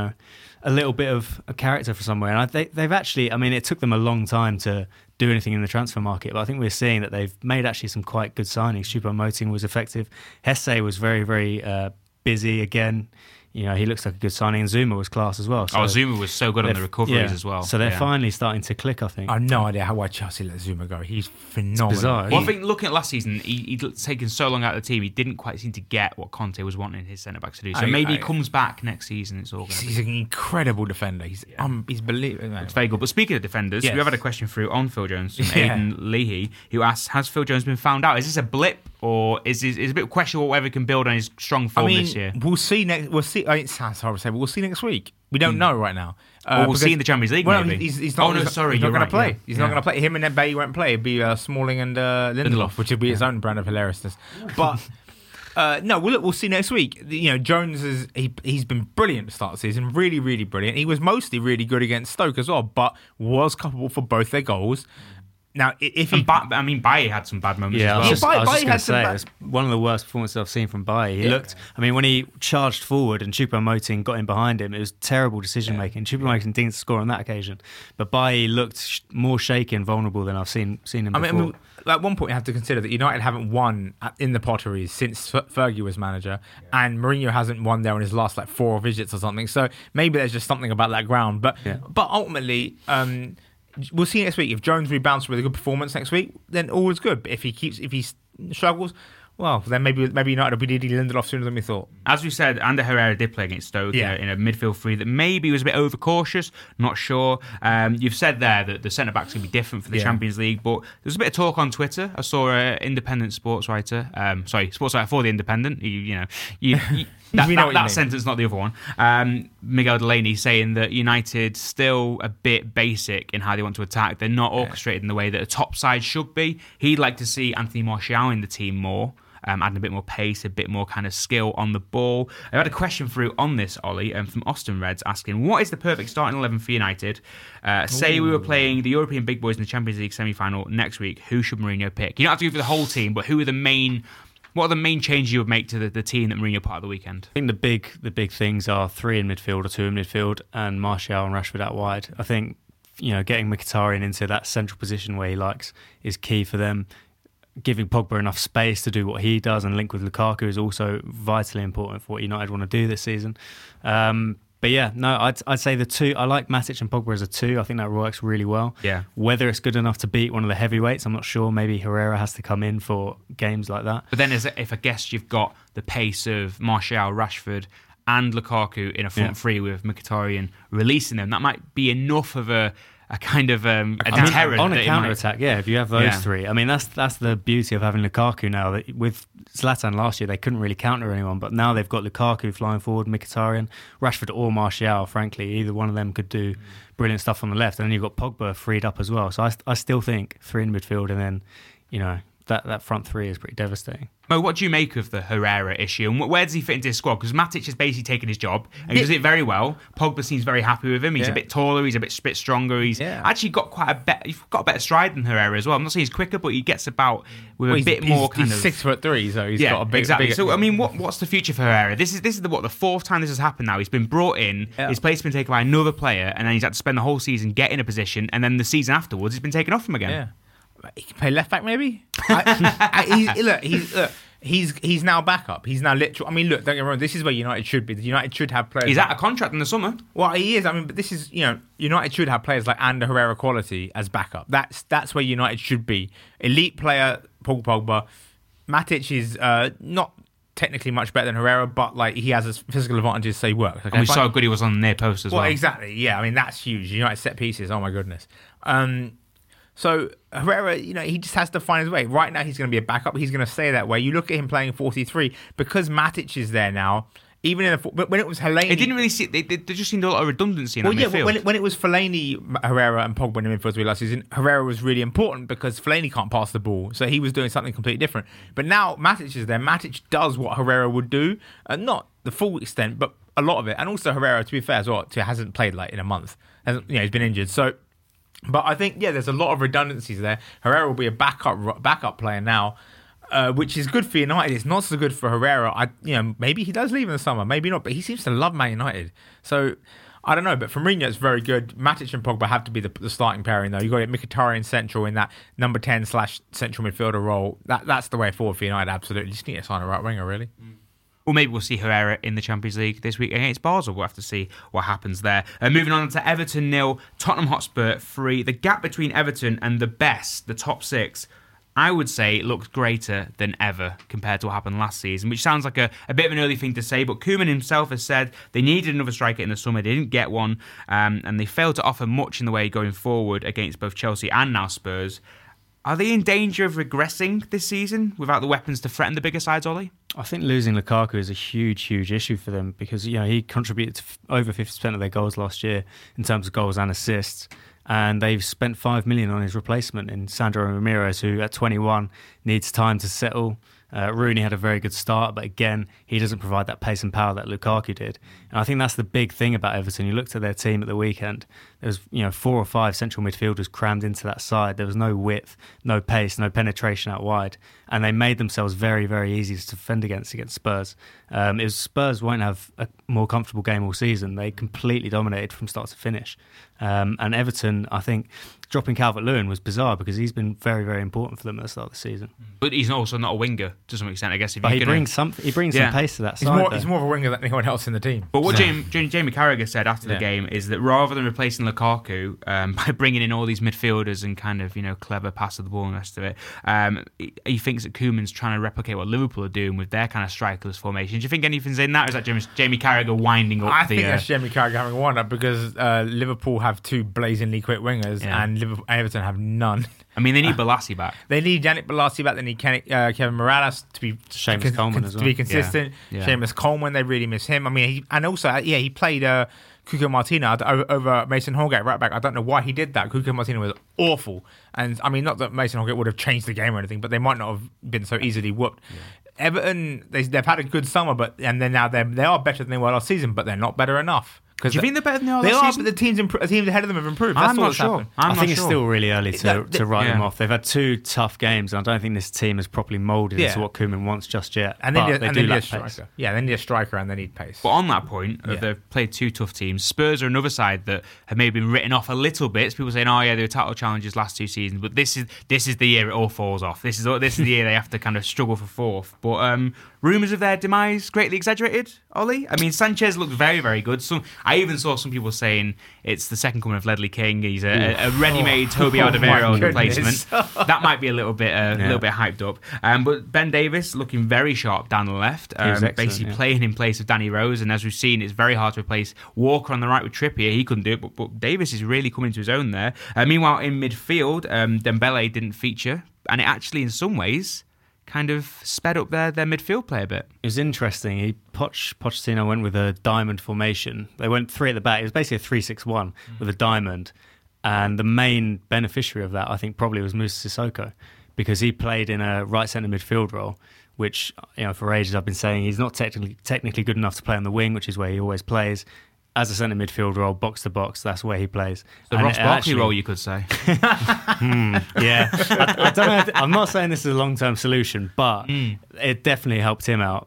a little bit of a character for somewhere. And they've actually, it took them a long time to do anything in the transfer market, but I think we're seeing that they've made actually some quite good signings. Choupo-Moting was effective. Hesse was very, very busy again. He looks like a good signing, and Zuma was class as well. So Zuma was so good on the recoveries as well. So they're finally starting to click, I think. I have no idea why Chelsea let Zuma go. He's phenomenal. It's bizarre. Well, I think looking at last season, he'd taken so long out of the team, he didn't quite seem to get what Conte was wanting his centre-backs to do. So maybe he comes back next season. It's all good. He's an incredible defender. He's believable. It's very good. But speaking of defenders, we have had a question through on Phil Jones from Aidan Leahy, who asks, has Phil Jones been found out? Is this a blip, or is it a bit questionable whether he can build on his strong form this year? We'll see. It sounds horrible to say, but we'll see next week. We don't know right now. Or we'll see in the Champions League, maybe. He's not going to play. Yeah. He's not going to play. Him and Mbaye won't play. It'd be Smalling and Lindelof, which would be his own brand of hilariousness. But no, we'll see next week. Jones he's been brilliant to start the season. Really, really brilliant. He was mostly really good against Stoke as well, but was culpable for both their goals. Now, Bailly had some bad moments as well. I was just going to say, it's one of the worst performances I've seen from Bailly. He looked, when he charged forward and Choupo-Moting got in behind him, it was terrible decision-making. Choupo-Moting didn't score on that occasion, but Bailly looked more shaky and vulnerable than I've seen him before. At one point, you have to consider that United haven't won in the Potteries since Fergie was manager, and Mourinho hasn't won there in his last 4 visits or something. So maybe there's just something about that ground. But ultimately, we'll see next week. If Jones rebounds with a good performance next week, then all is good. But if he struggles, well, then maybe United will be needing Lindelof sooner than we thought. As we said, Ander Herrera did play against Stoke in a midfield three that maybe was a bit overcautious. Not sure. You've said there that the centre backs can be different for the Champions League, but there was a bit of talk on Twitter. I saw an independent sports writer, sports writer for the Independent. That sentence, not the other one. Miguel Delaney saying that United still a bit basic in how they want to attack. They're not orchestrated in the way that a top side should be. He'd like to see Anthony Martial in the team more. Adding a bit more pace, a bit more kind of skill on the ball. I had a question through on this, Ollie, from Austin Reds asking, what is the perfect starting 11 for United? Say we were playing the European big boys in the Champions League semi-final next week. Who should Mourinho pick? You don't have to go for the whole team, but what are the main changes you would make to the team that Mourinho put out the weekend? I think the big things are 3 in midfield or 2 in midfield and Martial and Rashford out wide. I think getting Mkhitaryan into that central position where he likes is key for them. Giving Pogba enough space to do what he does and link with Lukaku is also vitally important for what United want to do this season. But yeah, no, I'd say the 2. I like Matic and Pogba as a 2. I think that works really well. Yeah. Whether it's good enough to beat one of the heavyweights, I'm not sure. Maybe Herrera has to come in for games like that. But then if I guess you've got the pace of Martial, Rashford and Lukaku in a front three with Mkhitaryan releasing them, that might be enough of a kind of a deterrent on a counter-attack. If you have those 3, that's the beauty of having Lukaku now. That with Zlatan last year they couldn't really counter anyone, but now they've got Lukaku flying forward, Mkhitaryan, Rashford or Martial. Frankly, either one of them could do brilliant stuff on the left, and then you've got Pogba freed up as well. So I still think 3 in midfield, and then that front 3 is pretty devastating. Mo, what do you make of the Herrera issue, and where does he fit into his squad? Because Matic has basically taken his job, and he does it very well. Pogba seems very happy with him. He's a bit taller, he's a bit stronger. He's actually got he's got a better stride than Herrera as well. I'm not saying he's quicker, but he gets about with a bit more kind of... He's 6'3", so he's got a big... Exactly. Big, so, what's the future for Herrera? This is the 4th time this has happened now. He's been brought in, his place has been taken by another player, and then he's had to spend the whole season getting a position, and then the season afterwards, he's been taken off him again. Yeah. He can play left back, maybe. He's now backup. He's now literal. Don't get me wrong. This is where United should be. United should have players. He's out of contract in the summer. Well, he is. But this is United should have players like Ander Herrera quality as backup. That's where United should be. Elite player Paul Pogba. Matic is not technically much better than Herrera, but he has his physical advantages, so he works. Okay? And we saw how good he was on the near post as well. Well, exactly. Yeah, that's huge. United set pieces. Oh my goodness. So Herrera, he just has to find his way. Right now, he's going to be a backup. He's going to stay that way. You look at him playing 43 because Matic is there now. even when it was Fellaini, it didn't really see. There just seemed a lot of redundancy in that midfield. Well, when it was Fellaini, Herrera, and Pogba in the midfield last season, Herrera was really important because Fellaini can't pass the ball, so he was doing something completely different. But now Matic is there. Matic does what Herrera would do, not the full extent, but a lot of it. And also Herrera, to be fair as well, hasn't played like in a month. He's been injured, so. But I think there's a lot of redundancies there. Herrera will be a backup player now. Which is good for United. It's not so good for Herrera. Maybe he does leave in the summer, maybe not. But he seems to love Man United. So I don't know. But for Mourinho, it's very good. Matic and Pogba have to be the starting pairing, though. You got to get Mkhitaryan central in that number 10 / central midfielder role. That's the way forward for United. Absolutely. Just need to sign a right winger, really. Or maybe we'll see Herrera in the Champions League this week against Basel. We'll have to see what happens there. Moving on to Everton 0, Tottenham Hotspur 3. The gap between Everton and the top 6, I would say it looks greater than ever compared to what happened last season, which sounds like a bit of an early thing to say, but Koeman himself has said they needed another striker in the summer. They didn't get one, and they failed to offer much in the way going forward against both Chelsea and now Spurs. Are they in danger of regressing this season without the weapons to threaten the bigger sides, Ollie? I think losing Lukaku is a huge issue for them because he contributed to over 50% of their goals last year in terms of goals and assists. And they've spent $5 million on his replacement in Sandro Ramirez, who at 21 needs time to settle. Rooney had a very good start, but again, he doesn't provide that pace and power that Lukaku did. And I think that's the big thing about Everton. You looked at their team at the weekend. There was 4 or 5 central midfielders crammed into that side. There was no width, no pace, no penetration out wide, and they made themselves very, very easy to defend against Spurs. Spurs won't have a more comfortable game all season. They completely dominated from start to finish. And Everton, I think, dropping Calvert-Lewin was bizarre because he's been very, very important for them at the start of the season. But he's also not a winger to some extent, I guess. But he brings some pace to that side. He's more of a winger than anyone else in the team. But what Jamie Carragher said after the game is that rather than replacing Lukaku by bringing in all these midfielders and kind of clever pass of the ball and the rest of it, he thinks that Koeman's trying to replicate what Liverpool are doing with their kind of strikerless formation. Do you think anything's in that, or is that Jamie Carragher winding up? I think that's Jamie Carragher having one up because Liverpool have 2 blazingly quick wingers and Everton have none. I mean, they need Bolasie back. They need Yannick Bolasie back. They need Kevin Morales to be Seamus Coleman as well. To be consistent. Yeah. Seamus Coleman, they really miss him. I mean, he played Cuco Martina over Mason Holgate right back. I don't know why he did that. Cuco Martina was awful, and I mean, not that Mason Holgate would have changed the game or anything, but they might not have been so easily whooped. Yeah. Everton, they've had a good summer, they are better than they were last season, but they're not better enough. Do you think they're better than they are last season? But the teams ahead of them have improved. That's I'm not sure. I think it's still really early to write them off. They've had 2 tough games, and I don't think this team is properly moulded into what Koeman wants just yet. And they need a striker. Yeah, they need a striker and they need pace. But on that point, they've played 2 tough teams. Spurs are another side that have maybe been written off a little bit. People saying, they were title challengers last 2 seasons, but this is the year it all falls off. This is the year they have to kind of struggle for 4th. But rumours of their demise greatly exaggerated, Ollie? I mean, Sanchez looked very, very good. I even saw some people saying it's the second coming of Ledley King. He's a ready-made Toby Alderweireld replacement. That might be a little bit hyped up. But Ben Davies looking very sharp down the left, basically playing in place of Danny Rose. And as we've seen, it's very hard to replace Walker on the right with Trippier. He couldn't do it, but Davies is really coming to his own there. Meanwhile, in midfield, Dembele didn't feature, and it actually, in some ways, kind of sped up their midfield play a bit. It was interesting. Pochettino went with a diamond formation. They went 3 at the back. It was basically a 3-6-1 with a diamond. And the main beneficiary of that, I think, probably was Moussa Sissoko, because he played in a right centre midfield role, which for ages I've been saying he's not technically good enough to play on the wing, which is where he always plays. As a centre midfield role, box to box, that's where he plays. The Ross Barkley role, you could say. Yeah. I don't know. I'm not saying this is a long-term solution, but it definitely helped him out.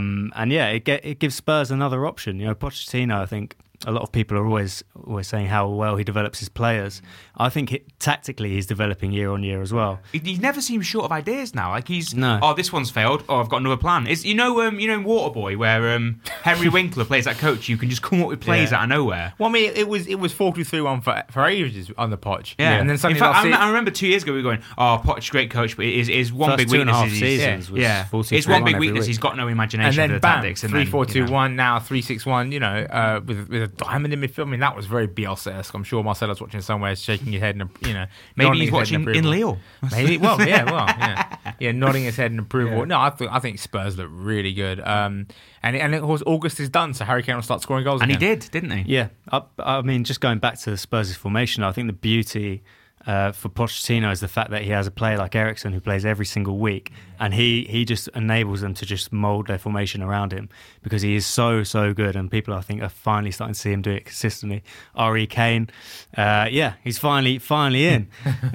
It gives Spurs another option. Pochettino, I think a lot of people are always saying how well he develops his players. I think tactically he's developing year on year as well. He never seems short of ideas now. Like this one's failed. I've got another plan. It's in Waterboy where Henry Winkler plays that coach. You can just come up with plays out of nowhere. Well, I mean, it was 4-2-3-1 for ages on the Poch. Yeah, and then suddenly in fact, I remember 2 years ago we were going, Poch, great coach, but his one big weakness is his one big weakness. He's got no imagination and then for the tactics. 3-4-2-1 now 3-6-1. With diamond in midfield. I mean, that was very Bielsa-esque. I'm sure Marcelo's watching somewhere, shaking his head and maybe he's watching in Lille. Maybe, nodding his head in approval. Yeah. No, I think Spurs look really good. And of course August is done, so Harry Kane will start scoring goals. And again. He did, didn't he? Yeah, I mean, just going back to the Spurs' formation, I think the beauty for Pochettino is the fact that he has a player like Eriksen who plays every single week, and he just enables them to just mould their formation around him because he is so good, and people I think are finally starting to see him do it consistently. R.E. Kane, he's finally in.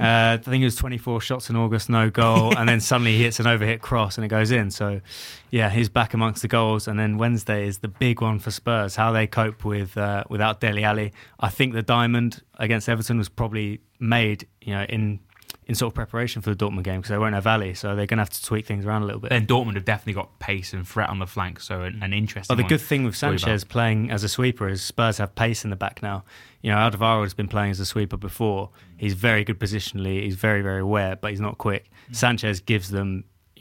I think it was 24 shots in August, no goal, and then suddenly he hits an overhit cross and it goes in. So yeah, he's back amongst the goals. And then Wednesday is the big one for Spurs, how they cope without Dele Alli. I think the diamond against Everton was probably made, in sort of preparation for the Dortmund game because they won't have Ali, so they're going to have to tweak things around a little bit. Then Dortmund have definitely got pace and threat on the flank, so an interesting. But the good thing with Sanchez playing as a sweeper is Spurs have pace in the back now. Alderweireld has been playing as a sweeper before. He's very good positionally. He's very, very aware, but he's not quick. Sanchez gives them,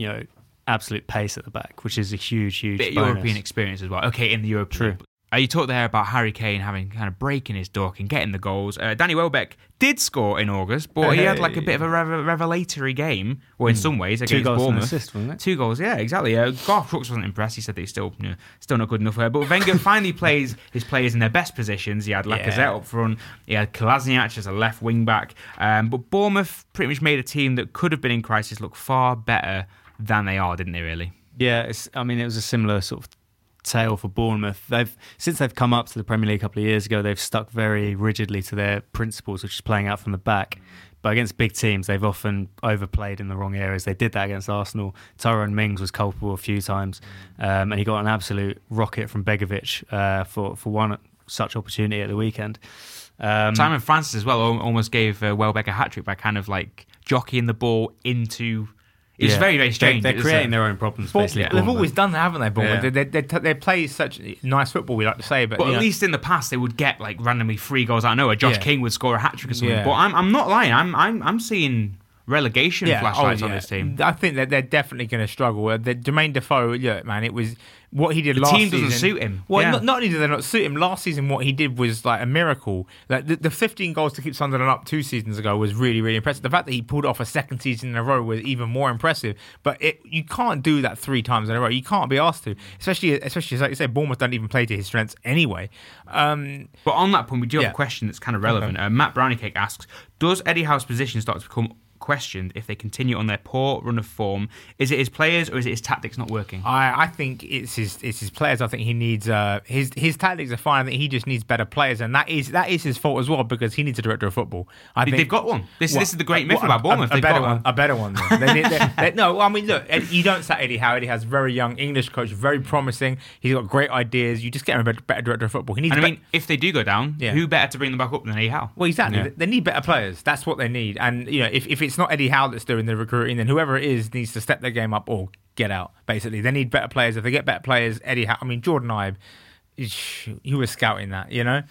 absolute pace at the back, which is a huge bit bonus. European experience as well. Okay, in the European. True. You talked there about Harry Kane having kind of breaking his duck and getting the goals. Danny Welbeck did score in August, but he had like a bit of a revelatory game, or in some ways, against Bournemouth. 2 goals and an assist, wasn't it? 2 goals, yeah, exactly. Garth Brooks wasn't impressed. He said that he's still not good enough there. But Wenger finally plays his players in their best positions. He had Lacazette up front. He had Kolasinac as a left wing back. But Bournemouth pretty much made a team that could have been in crisis look far better than they are, didn't they, really? Yeah, it was a similar sort of tale for Bournemouth. Since they've come up to the Premier League a couple of years ago, they've stuck very rigidly to their principles, which is playing out from the back. But against big teams, they've often overplayed in the wrong areas. They did that against Arsenal. Tyrone Mings was culpable a few times, and he got an absolute rocket from Begovic for one such opportunity at the weekend. Simon Francis as well almost gave Welbeck a hat-trick by kind of like jockeying the ball into... It's very, very strange. They're creating their own problems, basically. They've always done that, haven't they, Bournemouth? Yeah. They play such nice football, we like to say. But at least in the past, they would get like randomly 3 goals out of nowhere. Josh King would score a hat-trick or something. Yeah. But I'm not lying. I'm seeing relegation flashlights on this team. I think that they're definitely going to struggle. Jermaine Defoe, man, it was... What he did last season... The team doesn't suit him. Well, not only did they not suit him, last season what he did was like a miracle. Like the 15 goals to keep Sunderland up 2 seasons ago was really, really impressive. The fact that he pulled off a second season in a row was even more impressive. But you can't do that 3 times in a row. You can't be asked to. Especially like you said, Bournemouth don't even play to his strengths anyway. But on that point, we do have a question that's kind of relevant. Okay. Matt Browniecake asks, does Eddie Howe's position start to become questioned if they continue on their poor run of form? Is it his players or is it his tactics not working? I think it's his players. I think he needs his tactics are fine. I think he just needs better players, and that is his fault as well because he needs a director of football. They've got one. This is the great myth about Bournemouth. A better one. No, I mean, look, you don't sack Eddie Howe. Eddie Howe's a very young English coach, very promising. He's got great ideas. You just get him a better director of football. He needs. If they do go down, who better to bring them back up than Eddie Howe? Well, exactly. Yeah. They need better players. That's what they need. And if it's not Eddie Howe that's doing the recruiting, then whoever it is needs to step their game up or get out. Basically, they need better players. If they get better players, Eddie Howe. I mean, Jordan Ibe, he was scouting that,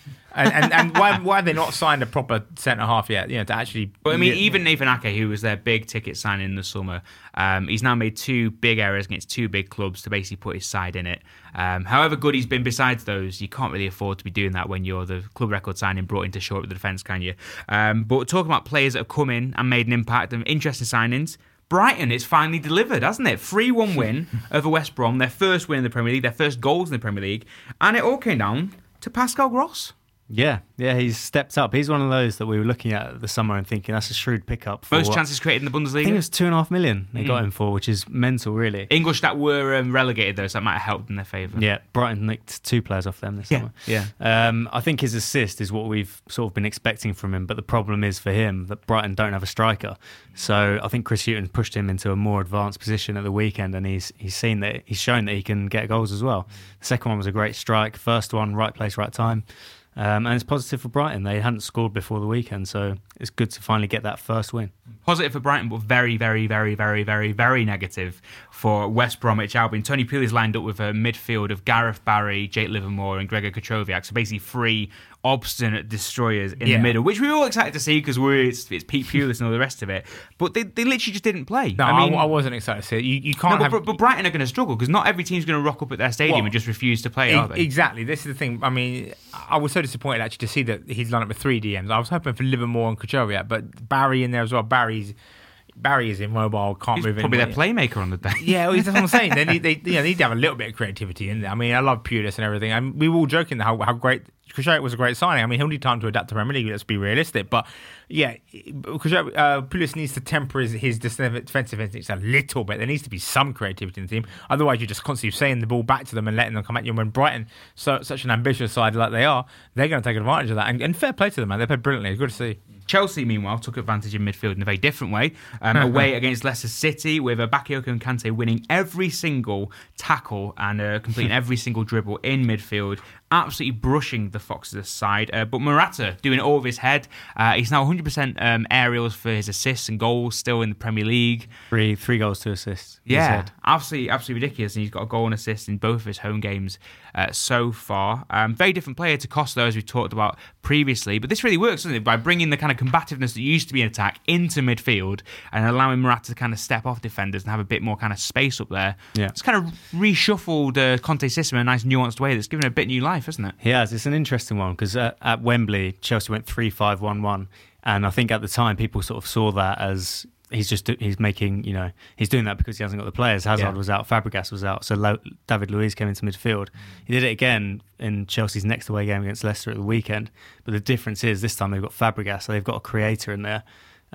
and why have they not signed a proper centre half yet? To actually. But I mean, even Nathan Ake, who was their big ticket signing in the summer, he's now made 2 big errors against 2 big clubs to basically put his side in it. However good he's been besides those, you can't really afford to be doing that when you're the club record signing brought in to shore up the defence, can you? But talking about players that have come in and made an impact and interesting signings, Brighton, it's finally delivered, hasn't it? 3-1 win over West Brom, their first win in the Premier League, their first goals in the Premier League, and it all came down to Pascal Gross. Yeah, he's stepped up. He's one of those that we were looking at the summer and thinking that's a shrewd pickup. Most chances created in the Bundesliga. I think it was 2.5 million they got him for, which is mental, really. English that were relegated though, so that might have helped in their favour. Yeah, Brighton nicked 2 players off them this summer. Yeah. I think his assist is what we've sort of been expecting from him, but the problem is for him that Brighton don't have a striker. So I think Chris Hughton pushed him into a more advanced position at the weekend, and he's shown that he can get goals as well. The second one was a great strike. First one, right place, right time. And it's positive for Brighton. They hadn't scored before the weekend, so it's good to finally get that first win. Positive for Brighton, but very, very, very, very, very, very negative for West Bromwich Albion. Tony Pulis lined up with a midfield of Gareth Barry, Jake Livermore and Gregor Kutroviak. So basically 3 obstinate destroyers in the middle, which we were all excited to see because it's Pete Pulis and all the rest of it. But they literally just didn't play. No, I wasn't excited to see it. You can't but Brighton are going to struggle because not every team's going to rock up at their stadium and just refuse to play, are they? Exactly. This is the thing. I mean, I was so disappointed actually to see that he's lined up with 3 DMs. I was hoping for Livermore and Kutroviak, but Barry in there as well. Barry is immobile, can't move. Probably their playmaker on the day. Yeah, well, that's what I'm saying. They need to have a little bit of creativity in there. I mean, I love Pulis and everything, and we were all joking how great Kutroviak was a great signing. I mean, he'll need time to adapt to Premier League. Let's be realistic, but yeah, Pulis needs to temper his defensive instincts a little bit. There needs to be some creativity in the team. Otherwise, you're just constantly saying the ball back to them and letting them come at you. And when Brighton, such an ambitious side like they are, they're going to take advantage of that. And fair play to them, man. They played brilliantly. It's good to see. Chelsea, meanwhile, took advantage in midfield in a very different way. Away against Leicester City, with Bakayoko and Kante winning every single tackle and completing every single dribble in midfield. Absolutely brushing the Foxes aside. But Morata doing it all with his head. He's now 100% aerials for his assists and goals, still in the Premier League. Three goals, 2 assists. Yeah, absolutely ridiculous. And he's got a goal and assist in both of his home games so far. Very different player to Costa, as we talked about previously. But this really works, doesn't it? By bringing the kind of combativeness that used to be in attack into midfield and allowing Morata to kind of step off defenders and have a bit more kind of space up there. Yeah. It's kind of reshuffled Conte's system in a nice nuanced way that's given it a bit new life, hasn't it? He has. It's an interesting one because at Wembley, Chelsea went 3-5-1-1, and I think at the time people sort of saw that as he's doing that because he hasn't got the players. Hazard was out, Fabregas was out, so David Luiz came into midfield. He did it again in Chelsea's next away game against Leicester at the weekend, but the difference is this time they've got Fabregas, so they've got a creator in there.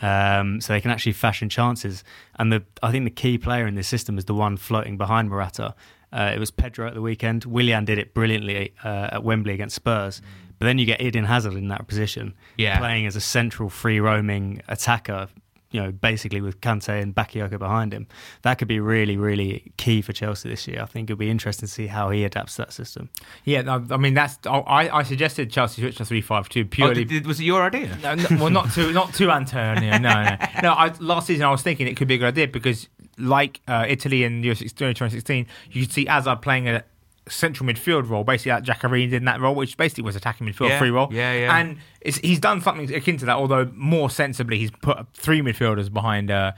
So they can actually fashion chances. And I think the key player in this system is the one floating behind Morata. It was Pedro at the weekend. Willian did it brilliantly at Wembley against Spurs. But then you get Eden Hazard in that position, playing as a central free-roaming attacker, basically with Kante and Bakayoko behind him. That could be really, really key for Chelsea this year. I think it'll be interesting to see how he adapts to that system. Yeah, I mean, I suggested Chelsea switch to 3-5-2 purely. Was it your idea? Well, not to Antonio. No. Last season I was thinking it could be a good idea because, like Italy in 2016, you could see Hazard playing a central midfield role, basically like Jaccarini did in that role, which basically was attacking midfield free role. Yeah. And he's done something akin to that, although more sensibly, he's put 3 midfielders behind that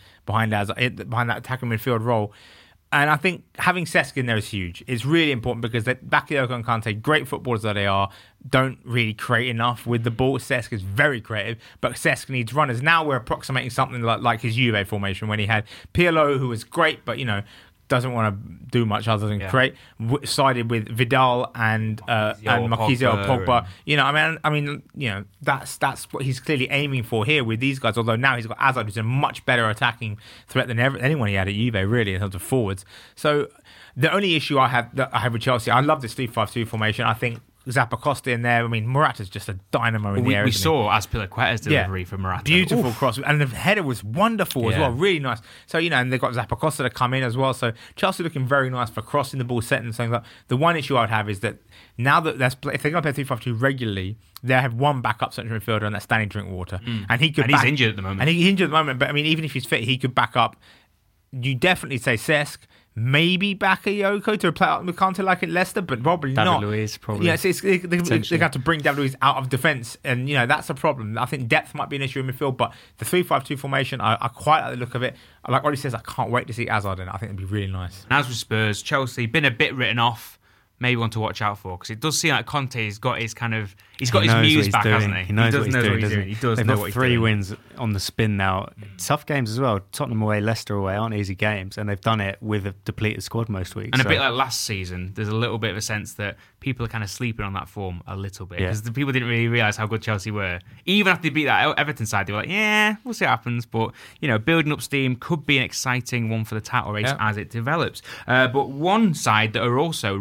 attacking midfield role. And I think having Cesc in there is huge. It's really important because Bakayoko and Kante, great footballers that they are, don't really create enough with the ball. Cesc is very creative, but Cesc needs runners. Now we're approximating something like his Juve formation when he had Pirlo, who was great, but doesn't want to do much other than create. Sided with Vidal and Marquisio Pogba. I mean, that's what he's clearly aiming for here with these guys. Although now he's got Hazard, who's a much better attacking threat than anyone he had at Juve, really, in terms of forwards. So the only issue I have with Chelsea, I love this 3-5-2 formation. I think Zappacosta in there. I mean, Morata's just a dynamo in the air. We saw Azpilicueta's delivery from Morata. Beautiful cross. And the header was wonderful as well. Really nice. So, and they've got Zappacosta to come in as well. So, Chelsea looking very nice for crossing the ball, setting and things like that. The one issue I would have is that now that if they're going to play 3-5-2 regularly, they have one backup central midfielder, and that's Danny Drinkwater. And he's injured at the moment. But I mean, even if he's fit, he could back up. You definitely say Cesc. Maybe Bakayoko to play out with Kante like at Leicester, but probably David not. Luiz, probably. Yeah, so they have to bring David Luiz out of defence, and that's a problem. I think depth might be an issue in midfield, but the 3-5-2 formation, I quite like the look of it. Like Ollie says, I can't wait to see Hazard in it. I think it'd be really nice. And as with Spurs, Chelsea been a bit written off. Maybe one to watch out for because it does seem like Conte's got his his muse back, hasn't he? He knows what he's doing. He does They've know got what he's 3 doing. wins on the spin now. Tough games as well. Tottenham away, Leicester away aren't easy games, and they've done it with a depleted squad most weeks. And a bit like last season, there's a little bit of a sense that people are kind of sleeping on that form a little bit because the people didn't really realise how good Chelsea were. Even after they beat that Everton side, they were like, yeah, we'll see what happens. But, building up steam could be an exciting one for the title race as it develops. But one side that are also really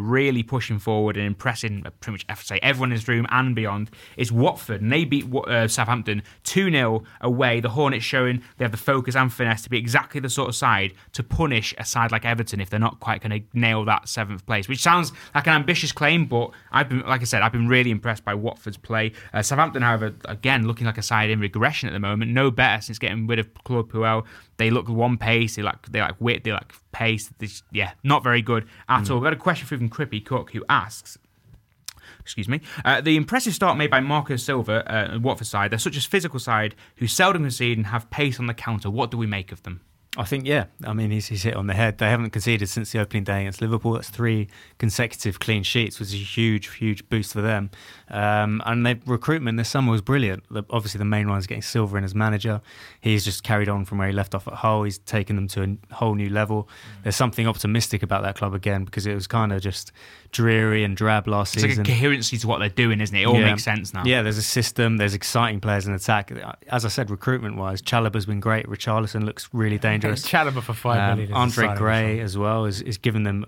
pushing forward and impressing pretty much, I have to say, everyone in this room and beyond, is Watford. And they beat Southampton 2-0 away. The Hornets showing they have the focus and finesse to be exactly the sort of side to punish a side like Everton if they're not quite going to nail that 7th place, which sounds like an ambitious claim, but I've been really impressed by Watford's play. Southampton, however, again, looking like a side in regression at the moment. No better since getting rid of Claude Puel. They look one pace, they like wit, they like pace. Not very good at all. We've got a question from Crippy Cook who asks, the impressive start made by Marco Silva at Watford side, they're such a physical side who seldom concede and have pace on the counter. What do we make of them? I think, he's hit on the head. They haven't conceded since the opening day against Liverpool. That's 3 consecutive clean sheets, which is a huge boost for them. And their recruitment this summer was brilliant. Obviously, the main one is getting Silva in as manager. He's just carried on from where he left off at Hull. He's taken them to a whole new level. There's something optimistic about that club again, because it was kind of just dreary and drab last season. It's like a coherency to what they're doing, isn't it? It all makes sense now. Yeah, there's a system. There's exciting players in attack. As I said, recruitment-wise, Chalobah's been great. Richarlison looks really dangerous. Chalobah for 5 million. Andre Gray as well is giving them,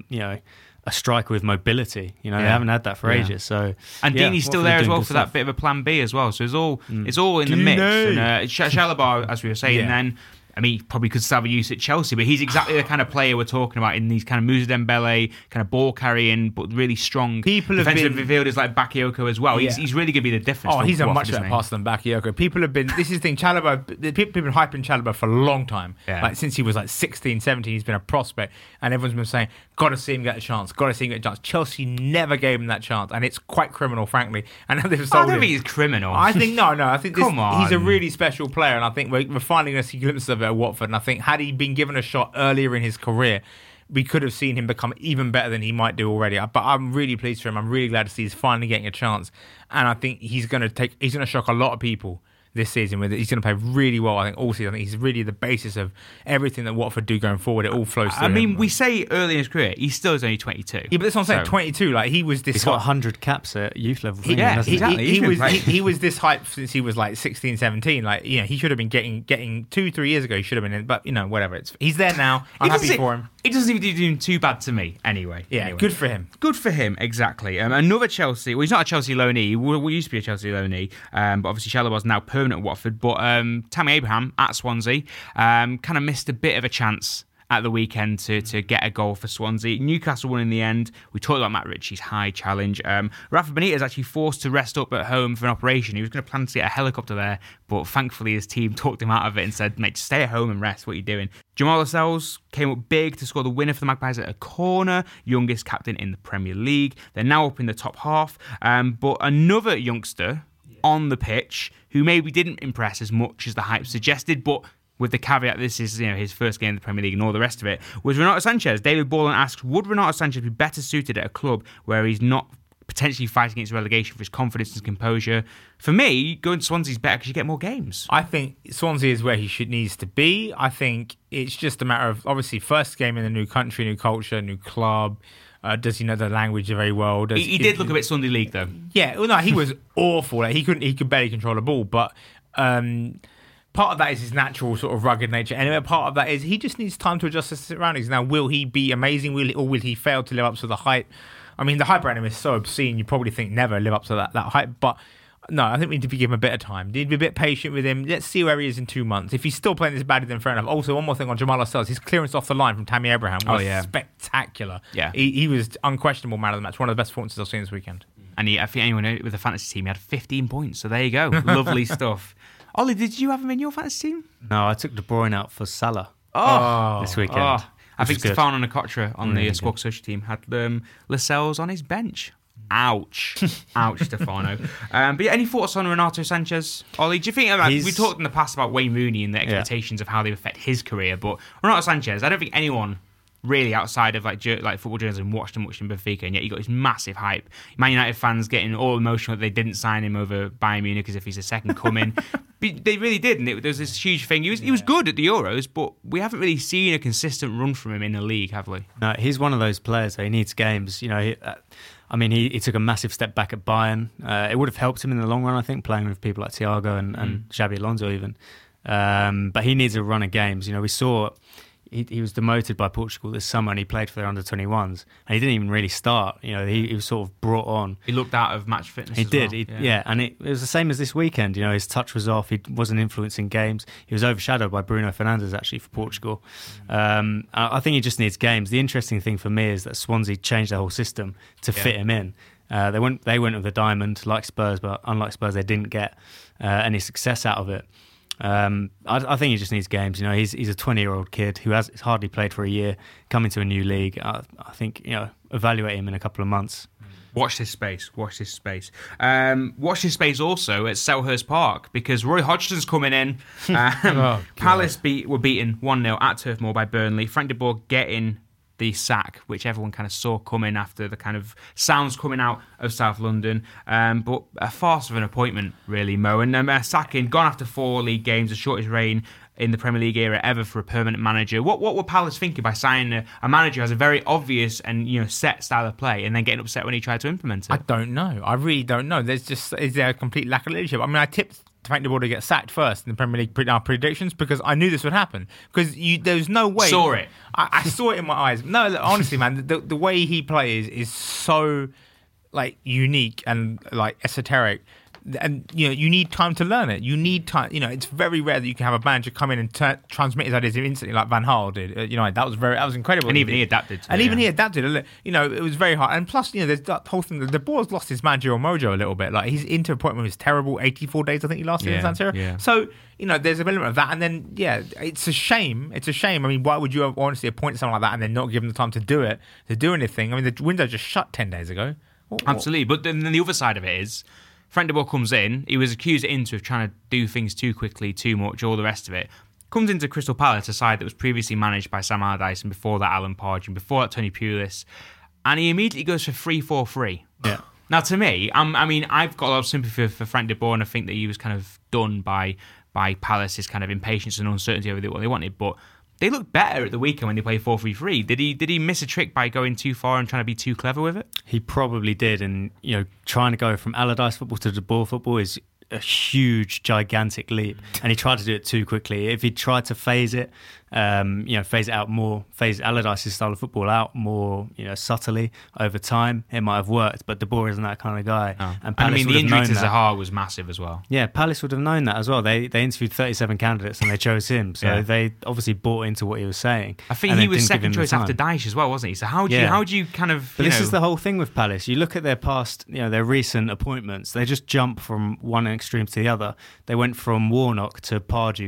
a striker with mobility. They haven't had that for ages. So, and Deeney's still there as well for that bit of a plan B as well. So it's all in the mix. And Chalobah, as we were saying, then. I mean, he probably could still have a use at Chelsea, but he's exactly the kind of player we're talking about in these kind of Moussa Dembele, kind of ball carrying, but really strong defensive midfielders like Bakayoko as well. He's really going to be the difference. Oh, he's a much better passer than Bakayoko. People have been, this is the thing, Chalobah, people have been hyping Chalobah for a long time. Yeah. Like since he was like 16, 17, he's been a prospect, and everyone's been saying, got to see him get a chance, Chelsea never gave him that chance, and it's quite criminal, frankly. And now they've sold him. I don't think he's criminal. I think, no, I think he's a really special player, and I think we're finally going to see glimpses of it at Watford, and I think had he been given a shot earlier in his career, we could have seen him become even better than he might do already. But I'm really pleased for him. I'm really glad to see he's finally getting a chance, and I think he's going to shock a lot of people this season with it. He's going to play really well, I think, all season. I think he's really the basis of everything that Watford do going forward. It all flows through him. We say early in his career, he still is only 22. Yeah, but that's what I'm saying, 22. Like, he was this... He's got 100 caps at youth level. Exactly. He was this hype since he was like 16, 17. Like, he should have been getting 2-3 years ago, he should have been in, but, whatever. He's there now. I'm happy for him. It doesn't even do too bad to me, anyway. Yeah, good for him. Good for him, exactly. Another Chelsea... Well, he's not a Chelsea loanee. He used to be a Chelsea loanee, but obviously Chalobah's now permanent at Watford. But Tammy Abraham at Swansea kind of missed a bit of a chance at the weekend to get a goal for Swansea. Newcastle won in the end. We talked about Matt Ritchie's high challenge. Rafa Benitez actually forced to rest up at home for an operation. He was going to plan to get a helicopter there, but thankfully his team talked him out of it and said, mate, stay at home and rest. What are you doing? Jamal Lascelles came up big to score the winner for the Magpies at a corner, youngest captain in the Premier League. They're now up in the top half. But another youngster on the pitch who maybe didn't impress as much as the hype suggested, but with the caveat this is his first game in the Premier League and all the rest of it, was Renato Sanchez. David Borland asks, would Renato Sanchez be better suited at a club where he's not potentially fighting against relegation for his confidence and composure? For me, going to Swansea is better because you get more games. I think Swansea is where he needs to be. I think it's just a matter of, obviously, first game in a new country, new culture, new club. Does he know the language very well? He did look a bit Sunday League, though. Yeah, well, no, he was awful. Like, he could barely control a ball. But part of that is his natural sort of rugged nature. Anyway, part of that is he just needs time to adjust to his surroundings. Now, will he be amazing? Or will he fail to live up to the hype? I mean, the hype around him is so obscene. You probably think never live up to that hype. But no, I think we need to give him a bit of time. Need to be a bit patient with him. Let's see where he is in 2 months. If he's still playing this badly, then fair enough. Also, one more thing on Jamal Lascelles. His clearance off the line from Tammy Abraham was spectacular. Yeah. He was unquestionable man of the match. One of the best performances I've seen this weekend. And I think anyone with a fantasy team, he had 15 points. So there you go. Lovely stuff. Ollie, did you have him in your fantasy team? No, I took De Bruyne out for Salah this weekend. I think Stefano Nkotra on the Squawk Social team had Lascelles on his bench. Ouch. Ouch, Stefano. But yeah, any thoughts on Renato Sanchez? Ollie, do you think, we talked in the past about Wayne Rooney and the expectations of how they affect his career, but Renato Sanchez, I don't think anyone really outside of like football journalism watched him in Benfica, and yet he got this massive hype. Man United fans getting all emotional that they didn't sign him over Bayern Munich as if he's a second coming. But they really did, and there was this huge thing. He was good at the Euros, but we haven't really seen a consistent run from him in the league, have we? No, he's one of those players. He needs games. He took a massive step back at Bayern. It would have helped him in the long run, I think, playing with people like Thiago and Xabi Alonso even. But he needs a run of games. We saw he was demoted by Portugal this summer, and he played for their under-21s, and he didn't even really start. He was sort of brought on. He looked out of match fitness. He did, and it was the same as this weekend. His touch was off. He wasn't influencing games. He was overshadowed by Bruno Fernandes actually for Portugal. I think he just needs games. The interesting thing for me is that Swansea changed their whole system to fit him in. They went with a diamond like Spurs, but unlike Spurs, they didn't get any success out of it. I think he just needs games. He's a 20-year-old kid who has hardly played for a year, coming to a new league. I think evaluate him in a couple of months. Watch this space. Watch this space also at Selhurst Park, because Roy Hodgson's coming in. Palace were beaten 1-0 at Turf Moor by Burnley. Frank de Boer getting the sack, which everyone kind of saw coming after the kind of sounds coming out of South London. But a farce of an appointment, really, Mo. And sacking, gone after 4 league games, the shortest reign in the Premier League era ever for a permanent manager. What were Palace thinking by signing a manager who has a very obvious and set style of play, and then getting upset when he tried to implement it? I don't know. I really don't know. Is there a complete lack of leadership? I mean, I tipped Frank de Boer to get sacked first in the Premier League predictions, because I knew this would happen. Because there's no way. Saw it. I saw it in my eyes. No, look, honestly, man, the way he plays is so unique and esoteric. And you need time to learn it. You need time. It's very rare that you can have a manager come in and transmit his ideas instantly, like Van Gaal did. That was incredible. And even he adapted. He adapted. It was very hard. And plus, there's that whole thing. The Boer's lost his managerial mojo a little bit. Like, his Inter appointment was terrible. 84 days, I think he lasted in San Siro. Yeah. So there's a element of that. And then it's a shame. It's a shame. I mean, why would you honestly appoint someone like that and then not give them the time to do anything? I mean, the window just shut 10 days ago. Absolutely. But then the other side of it is, Frank de Boer comes in. He was accused at Inter of trying to do things too quickly, too much, all the rest of it. Comes into Crystal Palace, a side that was previously managed by Sam Allardyce, and before that Alan Pardew, and before that Tony Pulis, and he immediately goes for 3-4-3. Yeah. Now, to me, I've got a lot of sympathy for Frank de Boer, and I think that he was kind of done by Palace's kind of impatience and uncertainty over what they wanted, but they looked better at the weekend when they played 4-3-3. Did he miss a trick by going too far and trying to be too clever with it? He probably did, and trying to go from Allardyce football to De Boer football is a huge, gigantic leap, and he tried to do it too quickly. If he tried to phase it out more, phase Allardyce's style of football out more, subtly over time, it might have worked. But De Boer isn't that kind of guy. Oh. And the injury to Zaha was massive as well. Yeah, Palace would have known that as well. They interviewed 37 candidates and they chose him, so they obviously bought into what he was saying. I think he was second choice after Dyche as well, wasn't he? So how do you kind of? But this is the whole thing with Palace. You look at their past, their recent appointments. They just jump from one extreme to the other. They went from Warnock to Pardew.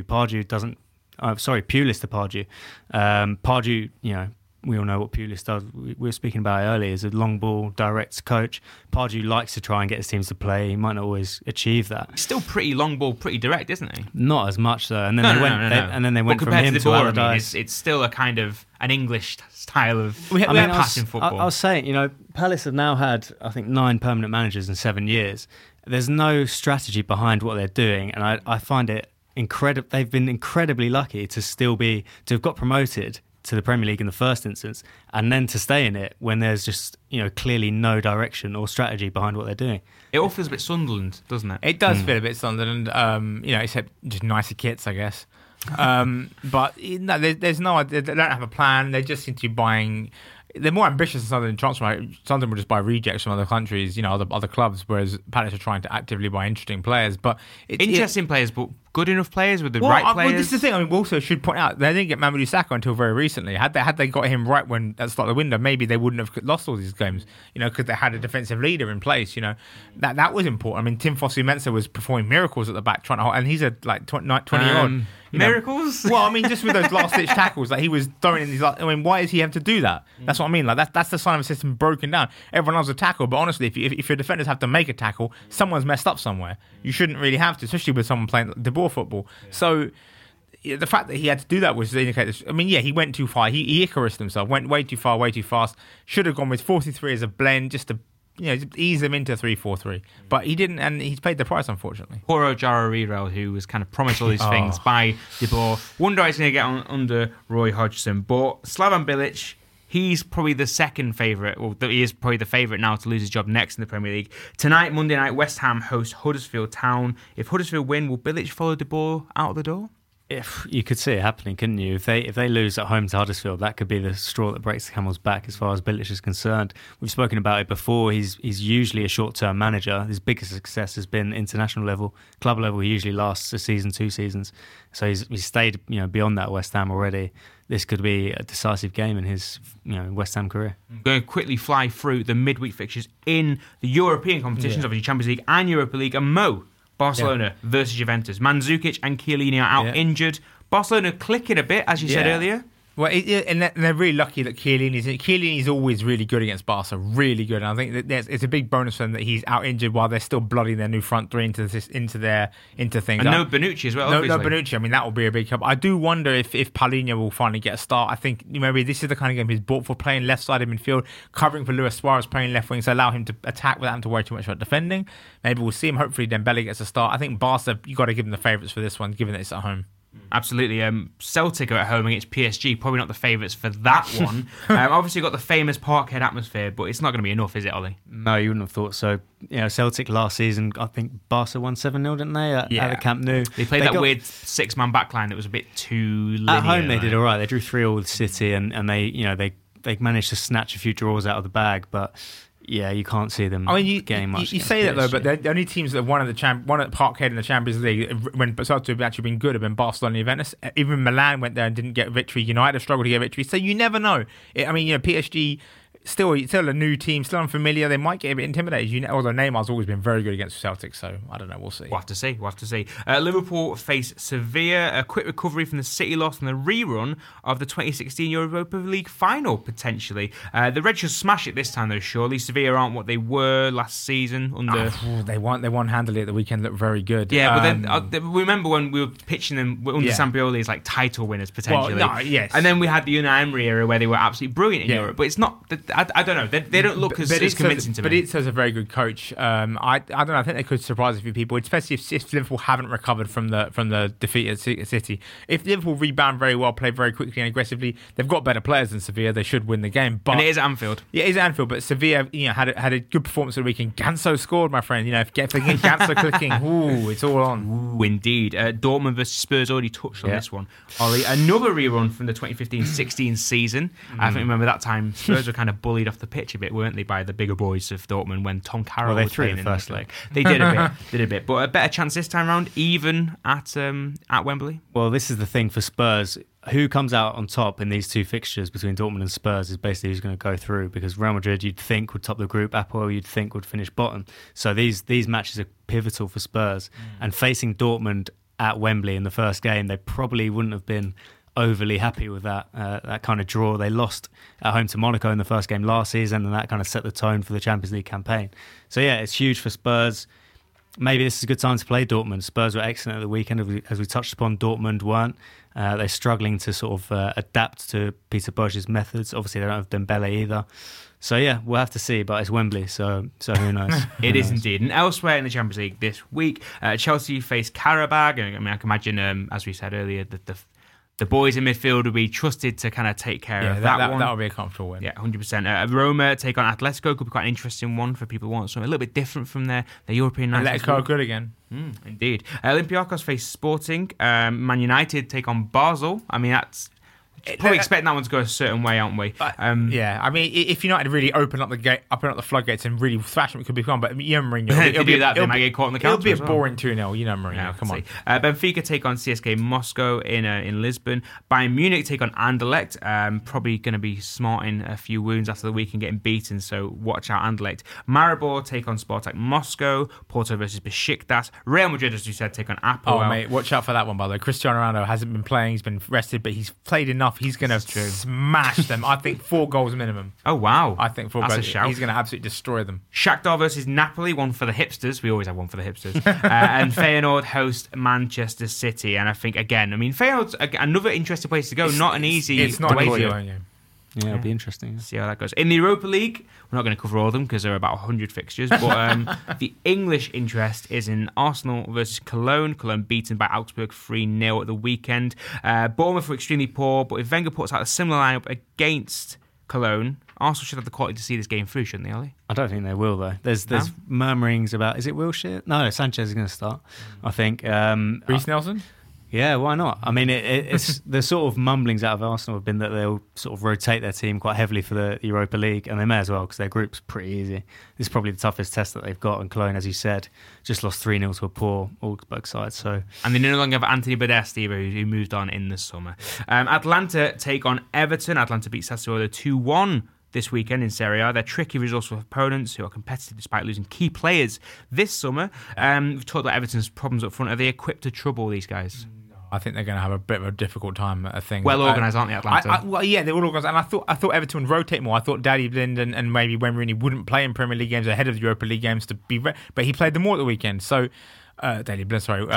Pulis to Pardew. Pardew, we all know what Pulis does. We were speaking about it earlier. He's a long ball, direct coach. Pardew likes to try and get his teams to play. He might not always achieve that. He's still pretty long ball, pretty direct, isn't he? Not as much though. And then they went from him to Allardyce. It's still a kind of an English style of passing football. I was saying, Palace have now had, I think, 9 permanent managers in 7 years. There's no strategy behind what they're doing, and I find it incredible. They've been incredibly lucky to have got promoted to the Premier League in the first instance, and then to stay in it when there's just clearly no direction or strategy behind what they're doing. It all feels a bit Sunderland, doesn't it? It does feel a bit Sunderland, except just nicer kits, I guess. But there's no, they don't have a plan. They just seem to be buying. They're more ambitious than Sunderland transfer. Sunderland will just buy rejects from other countries, other clubs, whereas Palace are trying to actively buy interesting players. But interesting players, but good enough players with the right players. Well, this is the thing. I mean, we also should point out they didn't get Mamadou Sakho until very recently. Had they got him right when at the start of the window, maybe they wouldn't have lost all these games. Because they had a defensive leader in place. That was important. I mean, Tim Fosu-Mensah was performing miracles at the back, trying to hold, and he's a 20-year-old. Miracles? Well, I mean, just with those last-ditch tackles, he was throwing in these. Why is he having to do that? That's what I mean. That's the sign of a system broken down. Everyone loves a tackle, but honestly, if your defenders have to make a tackle, someone's messed up somewhere. You shouldn't really have to, especially with someone playing De Boer football. So the fact that he had to do that was to indicate this. I mean, he went too far. He Icarused himself, went way too far, way too fast. Should have gone with 4-3 as a blend, just to ease him into 3-4-3. But he didn't, and he's paid the price, unfortunately. Poor Jaro, who was kind of promised all these things by De Boer. Wonder how he's going to get on under Roy Hodgson. But Slaven Bilic, he's probably the second favourite. Well, he is probably the favourite now to lose his job next in the Premier League. Tonight, Monday night, West Ham host Huddersfield Town. If Huddersfield win, will Bilic follow De Boer out of the door? If you could see it happening, couldn't you? If they lose at home to Huddersfield, that could be the straw that breaks the camel's back as far as Bilic is concerned. We've spoken about it before. He's usually a short-term manager. His biggest success has been international level, club level. He usually lasts a season, 2 seasons. So he's stayed beyond that at West Ham already. This could be a decisive game in his West Ham career. I'm going to quickly fly through the midweek fixtures in the European competitions, obviously Champions League and Europa League. And Barcelona versus Juventus. Mandzukic and Chiellini are out injured. Barcelona clicking a bit, as you said earlier. Well, and they're really lucky that Chiellini's always really good against Barca, really good. And I think that it's a big bonus for them that he's out injured while they're still blooding their new front three into things. And no Bonucci as well. No Bonucci. I mean, that will be a big help. I do wonder if Paulinho will finally get a start. I think maybe this is the kind of game he's bought for, playing left side of midfield, covering for Luis Suarez, playing left wing, so allow him to attack without having to worry too much about defending. Maybe we'll see him. Hopefully, Dembele gets a start. I think Barca, you got to give them the favourites for this one, given that it's at home. Absolutely. Celtic are at home against PSG. Probably not the favourites for that one. Obviously, got the famous Parkhead atmosphere, but it's not going to be enough, is it, Ollie? No, you wouldn't have thought so. Celtic last season, I think Barca won 7-0, didn't they? At the Camp Nou. They played that weird 6-man backline that was a bit too linear. At home, they did all right. They drew 3-3 with City, and they managed to snatch a few draws out of the bag, but. Yeah, you can't see them getting much. You say that though, but the only teams that won at Parkhead in the Champions League when started to have actually been good have been Barcelona and Juventus. Even Milan went there and didn't get a victory. United have struggled to get a victory. So you never know. PSG still a new team, still unfamiliar. They might get a bit intimidated. Although Neymar's always been very good against Celtic, so I don't know. We'll see. We'll have to see. Liverpool face Sevilla. A quick recovery from the City loss and the rerun of the 2016 Europa League final, potentially. The Reds should smash it this time, though, surely. Sevilla aren't what they were last season. They won handily at the weekend, looked very good. Yeah, but then remember when we were pitching them under Sampaoli as like title winners, potentially. Well, no, yes. And then we had the Unai Emery era where they were absolutely brilliant in Europe. But it's not... I don't know. They don't look as convincing to me. But Itzer's a very good coach. I don't know. I think they could surprise a few people, especially if Liverpool haven't recovered from the defeat at City. If Liverpool rebound very well, play very quickly and aggressively, they've got better players than Sevilla. They should win the game. But, and it is at Anfield. Yeah, it is at Anfield. But Sevilla, had a good performance of the weekend. Ganso scored, my friend. If they get Ganso clicking, it's all on. Ooh, indeed. Dortmund versus Spurs, already touched on this one. Ollie, another rerun from the 2015-16 season. I think remember that time Spurs were kind of bullied off the pitch a bit, weren't they, by the bigger boys of Dortmund when Tom Carroll they was threw playing the first leg. They did a bit, but a better chance this time round, even at Wembley. Well, this is the thing for Spurs. Who comes out on top in these two fixtures between Dortmund and Spurs is basically who's going to go through, because Real Madrid you'd think would top the group, Apoel you'd think would finish bottom. So these matches are pivotal for Spurs, and facing Dortmund at Wembley in the first game, they probably wouldn't have been overly happy with that kind of draw. They lost at home to Monaco in the first game last season, and that kind of set the tone for the Champions League campaign. So yeah, it's huge for Spurs. Maybe this is a good time to play Dortmund. Spurs were excellent at the weekend, as we touched upon. Dortmund weren't. They're struggling to sort of adapt to Peter Bosz's methods. Obviously, they don't have Dembele either. So yeah, we'll have to see, but it's Wembley, so who knows? It is indeed. And elsewhere in the Champions League this week, Chelsea face Karabag. I mean, I can imagine, as we said earlier, that the boys in midfield will be trusted to kind of take care of that one. That'll be a comfortable win. Yeah, 100%. Roma take on Atletico could be quite an interesting one for people who want something a little bit different from their European nights. Atletico are good again. Indeed. Olympiacos face Sporting. Man United take on Basel. I mean, that's... Probably expecting that one to go a certain way, aren't we? Yeah, I mean, if United really open up the floodgates and really thrash them, it could be fun. But Mourinho, they might get caught on the counter. It'll be a boring 2-0, Mourinho. Yeah, come on. Benfica take on CSK Moscow in Lisbon. Bayern Munich take on Anderlecht. Probably going to be smarting a few wounds after the weekend getting beaten, so watch out, Anderlecht. Maribor take on Spartak Moscow. Porto versus Besiktas. Real Madrid, as you said, take on Apoel. Oh, mate, watch out for that one, by the way. Cristiano Ronaldo hasn't been playing. He's been rested, but he's played enough. He's going to smash them. I think 4 goals minimum. Oh, wow. I think 4 That's goals. A shout. He's going to absolutely destroy them. Shakhtar versus Napoli, one for the hipsters. We always have one for the hipsters. And Feyenoord host Manchester City. And I think, again, Feyenoord's another interesting place to go. Not an easy It's not way easy. Yeah, it'll be interesting. See how that goes. In the Europa League, we're not going to cover all of them because there are about 100 fixtures. But the English interest is in Arsenal versus Cologne. Cologne beaten by Augsburg 3-0 at the weekend. Bournemouth were extremely poor, but if Wenger puts out a similar lineup against Cologne, Arsenal should have the quality to see this game through, shouldn't they, Ollie? I don't think they will, though. There's murmurings about, is it Wilshere? No, Sanchez is going to start, I think. Reece Nelson? Yeah, why not? I mean, it's the sort of mumblings out of Arsenal have been that they'll sort of rotate their team quite heavily for the Europa League, and they may as well because their group's pretty easy. This is probably the toughest test that they've got, and Cologne, as you said, just lost 3-0 to a poor Augsburg side. So, and they no longer have Anthony Modeste, who moved on in the summer. Atlanta take on Everton. Atlanta beat Sassuolo 2-1. This weekend in Serie A. They're tricky, resourceful opponents who are competitive despite losing key players this summer. We've talked about Everton's problems up front. Are they equipped to trouble these guys? I think they're going to have a bit of a difficult time at things. Well organised, aren't they, Atlanta? Well, yeah, they're all organised. And I thought Everton would rotate more. I thought Daddy Blind and maybe Wayne Rooney wouldn't play in Premier League games ahead of the Europa League games but he played them more at the weekend. So David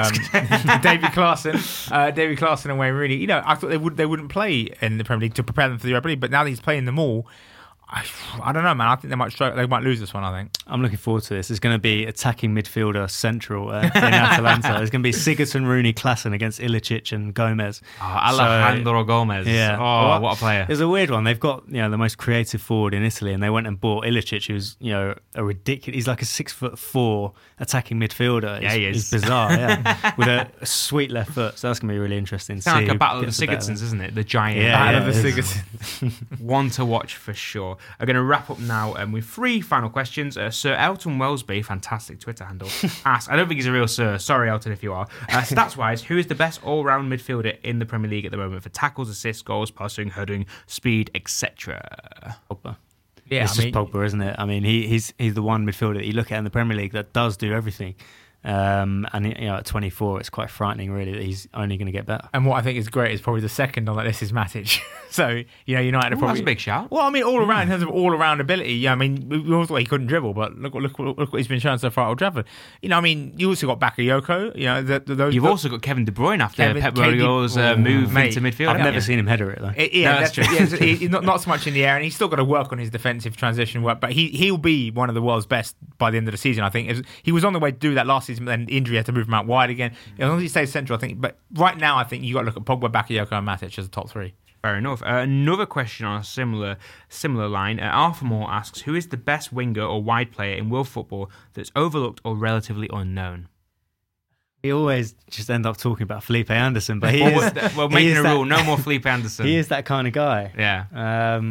Klaassen and Wayne Rooney. You know, I thought they wouldn't play in the Premier League to prepare them for the Europa League, but now that he's playing them all, I don't know, man. I think they might struggle. They might lose this one, I think. I'm looking forward to this. It's going to be attacking midfielder central in Atalanta. There's going to be Sigurdsson, Rooney, Klaassen against Ilicic and Gomez. Alejandro Gomez. Yeah. Oh, what a player. It's a weird one. They've got the most creative forward in Italy, and they went and bought Ilicic, who's a ridiculous. He's like a 6'4" attacking midfielder. He is. He's bizarre, with a sweet left foot. So that's going to be really interesting. It's kind of like a battle of the Sigurdssons, isn't it? The giant battle of the Sigurdssons. One to watch for sure. I'm going to wrap up now with 3 final questions. Sir Elton Wellesby, fantastic Twitter handle, asks, I don't think he's a real sir, sorry Elton if you are, stats-wise, who is the best all-round midfielder in the Premier League at the moment for tackles, assists, goals, passing, heading, speed, etc.? Pogba. Yeah, it's just Pogba, isn't it? I mean, he's the one midfielder that you look at in the Premier League that does do everything. And at 24, it's quite frightening, really, that he's only going to get better. And what I think is great is probably the second on that list is Matic. So United are probably that's a big shout. Well, I mean, all around in terms of all around ability. I mean, we all thought he couldn't dribble, but look what he's been shown so far at Old Trafford. I mean, you also got Bakayoko. You've also got Kevin De Bruyne after Pep Guardiola's move into midfield. I've never seen him header it though. That's true. He's not so much in the air, and he's still got to work on his defensive transition work. But he'll be one of the world's best by the end of the season. I think he was on the way to do that last season, but then injury had to move him out wide again. As long as he stays central, I think. But right now, I think you got to look at Pogba, Bakayoko, and Matic as the top 3. Fair enough. Another question on a similar line. Arthur Moore asks, who is the best winger or wide player in world football that's overlooked or relatively unknown? We always just end up talking about Felipe Anderson, but making a rule, no more Felipe Anderson. He is that kind of guy. Yeah.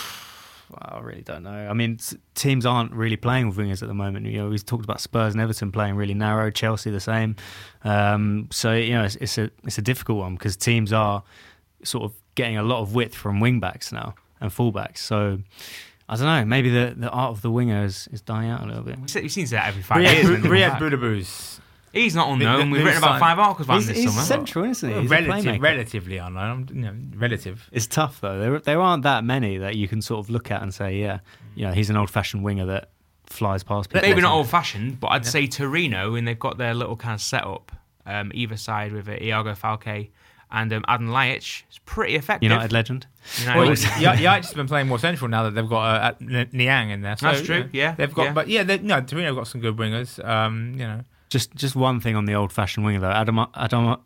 I really don't know. I mean, teams aren't really playing with wingers at the moment. We've talked about Spurs and Everton playing really narrow, Chelsea the same. So it's a difficult one because teams are sort of getting a lot of width from wing backs now and fullbacks. So I don't know. Maybe the art of the winger is dying out a little bit. We've seen that every 5 years. Riyad Boudebouz. He's not unknown. We've written about 5 articles about him this summer. He's central, isn't he? He's relatively unknown. Relative. It's tough though. There aren't that many that you can sort of look at and say, he's an old-fashioned winger that flies past people. Maybe not old-fashioned, but I'd say Torino, and they've got their little kind of setup either side with Iago Falque and Adem Ljajic. It's pretty effective. United legend. Ljajic been playing more central now that they've got Niang in there. So, that's true. They've got, but Torino got some good wingers. Just one thing on the old-fashioned winger though. Adama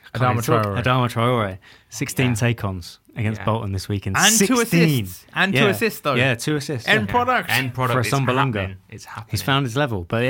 Traore, 16 take-ons against Bolton this weekend. And 16. 2 assists though. Yeah, 2 assists. End product. For Samba Longa. It's happening. He's found his level. But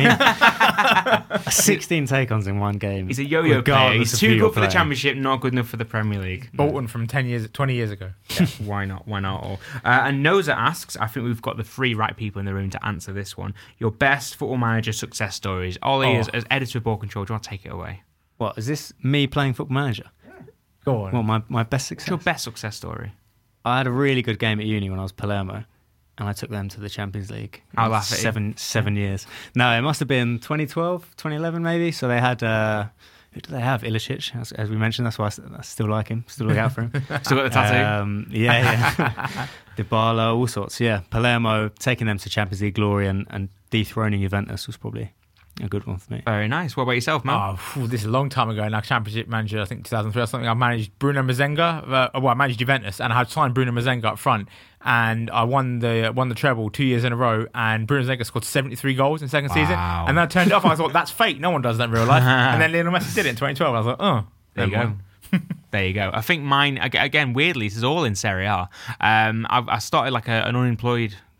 I mean, 16 take-ons in one game. He's a yo-yo player. He's too good for the Championship, not good enough for the Premier League. Bolton from 20 years ago. Yeah, why not all? And Noza asks, I think we've got the 3 right people in the room to answer this one. Your best Football Manager success stories. Ollie, as editor of Ball Control, do you want to take it away? What, is this me playing Football Manager? Go on. Well, my best success? What's your best success story? I had a really good game at uni when I was Palermo, and I took them to the Champions League. I'll laugh at you. 7 years. No, it must have been 2012, 2011 maybe. So they had... who do they have? Ilicic, as we mentioned. That's why I still like him. Still look out for him. Still got the tattoo? Yeah. Dybala, all sorts. Yeah, Palermo, taking them to Champions League glory and dethroning Juventus was probably a good one for me. Very nice. What about yourself, Mel? This is a long time ago now. Championship manager, I think 2003 or something. I managed Bruno Mazenga. I managed Juventus, and I had signed Bruno Mazenga up front, and I won the treble 2 years in a row. And Bruno Mazenga scored 73 goals in the second season, and then I turned it off. I thought that's fake. No one does that in real life. And then Lionel Messi did it in 2012. I was like, oh, there you go. There you go. I think mine again. Weirdly, this is all in Serie A. I started like an unemployed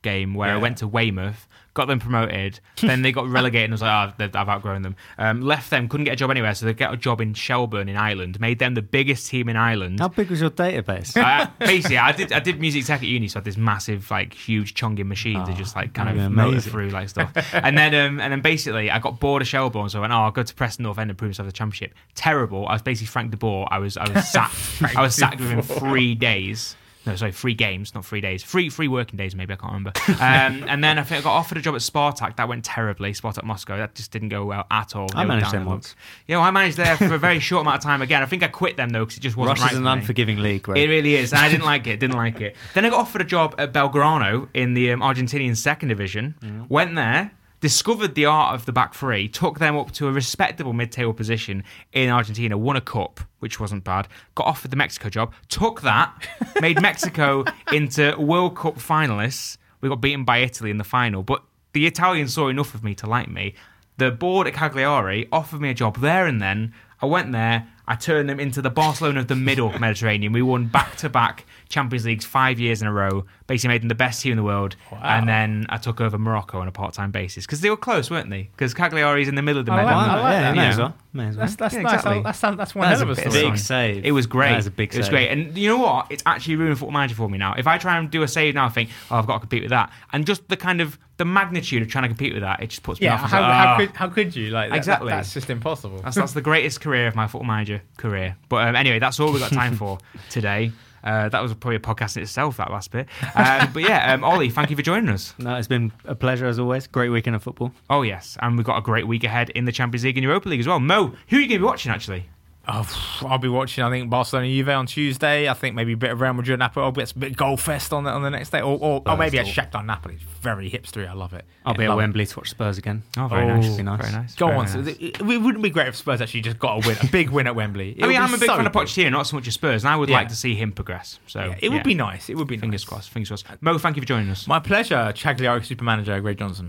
game where I went to Weymouth, got them promoted, then they got relegated and I was like, I've outgrown them. Left them, couldn't get a job anywhere, so they got a job in Shelburne in Ireland, made them the biggest team in Ireland. How big was your database? Basically, I did music tech at uni, so I had this massive, like, huge chonging machine to just like kind of motor through like stuff. and then basically I got bored of Shelburne, so I went, I'll go to Preston North End and prove myself at the Championship. Terrible. I was basically Frank de Boer. I was sacked. I was sacked within 3 days. No, sorry, 3 games, not 3 days. 3 working days, maybe, I can't remember. And then I think I got offered a job at Spartak. That went terribly, Spartak Moscow. That just didn't go well at all. I managed them once. Yeah, well, I managed there for a very short amount of time again. I think I quit them, though, because it just wasn't right for me. Russia's an unforgiving league, right? It really is. And I didn't like it. Then I got offered a job at Belgrano in the Argentinian second division. Went there. Discovered the art of the back three, took them up to a respectable mid-table position in Argentina, won a cup, which wasn't bad, got offered the Mexico job, took that, made Mexico into World Cup finalists. We got beaten by Italy in the final, but the Italians saw enough of me to like me. The board at Cagliari offered me a job there and then. I went there, I turned them into the Barcelona of the middle Mediterranean. We won back-to-back Champions Leagues 5 years in a row, basically made them the best team in the world. Wow. And then I took over Morocco on a part-time basis because they were close, weren't they? Because Cagliari's in the middle of the Mediterranean. I like that. May as well. That's nice. Exactly. That's one hell of a story. Big save. It was great. That was a big save. It was great. And you know what? It's actually ruined Football Manager for me now. If I try and do a save now, I think, I've got to compete with that. And just the kind of the magnitude of trying to compete with that, it just puts me off. How could you? Like exactly. That's just impossible. That's the greatest career of my Football Manager career. But anyway, that's all we've got time for today. That was probably a podcast in itself, that last bit. But yeah, Ollie, thank you for joining us. No, it's been a pleasure as always. Great weekend of football. Oh, yes. And we've got a great week ahead in the Champions League and Europa League as well. Mo, who are you going to be watching, actually? I'll be watching, I think, Barcelona Juve on Tuesday. I think maybe a bit of Real Madrid Napoli. I'll get a bit of Goal Fest on the next day. Or maybe a Shakhtar Napoli. It's very hipstery. I love it. I'll be at Wembley to watch Spurs again. Oh, very nice. Should be nice. Very nice. Go very on. Nice. It wouldn't be great if Spurs actually just got a win, a big win at Wembley. I mean, I'm a big fan of Pochettino, not so much as Spurs, and I would like to see him progress. So it would be nice. It would be Fingers crossed. Fingers crossed. Mo, thank you for joining us. My pleasure. Cagliari super manager Greg Johnson.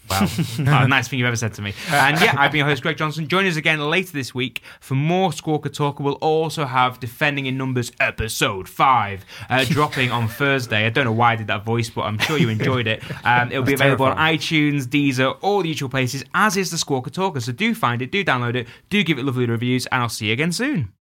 Wow. Nice thing you've ever said to me. And yeah, I've been your host, Greg Johnson. Join us again later this week for more Squawker Talk. We'll also have Defending in Numbers episode 5 dropping on Thursday. I don't know why I did that voice, but I'm sure you enjoyed it. It'll be available on iTunes, Deezer, all the usual places, as is the Squawker Talker. So do find it, do download it, do give it lovely reviews, and I'll see you again soon.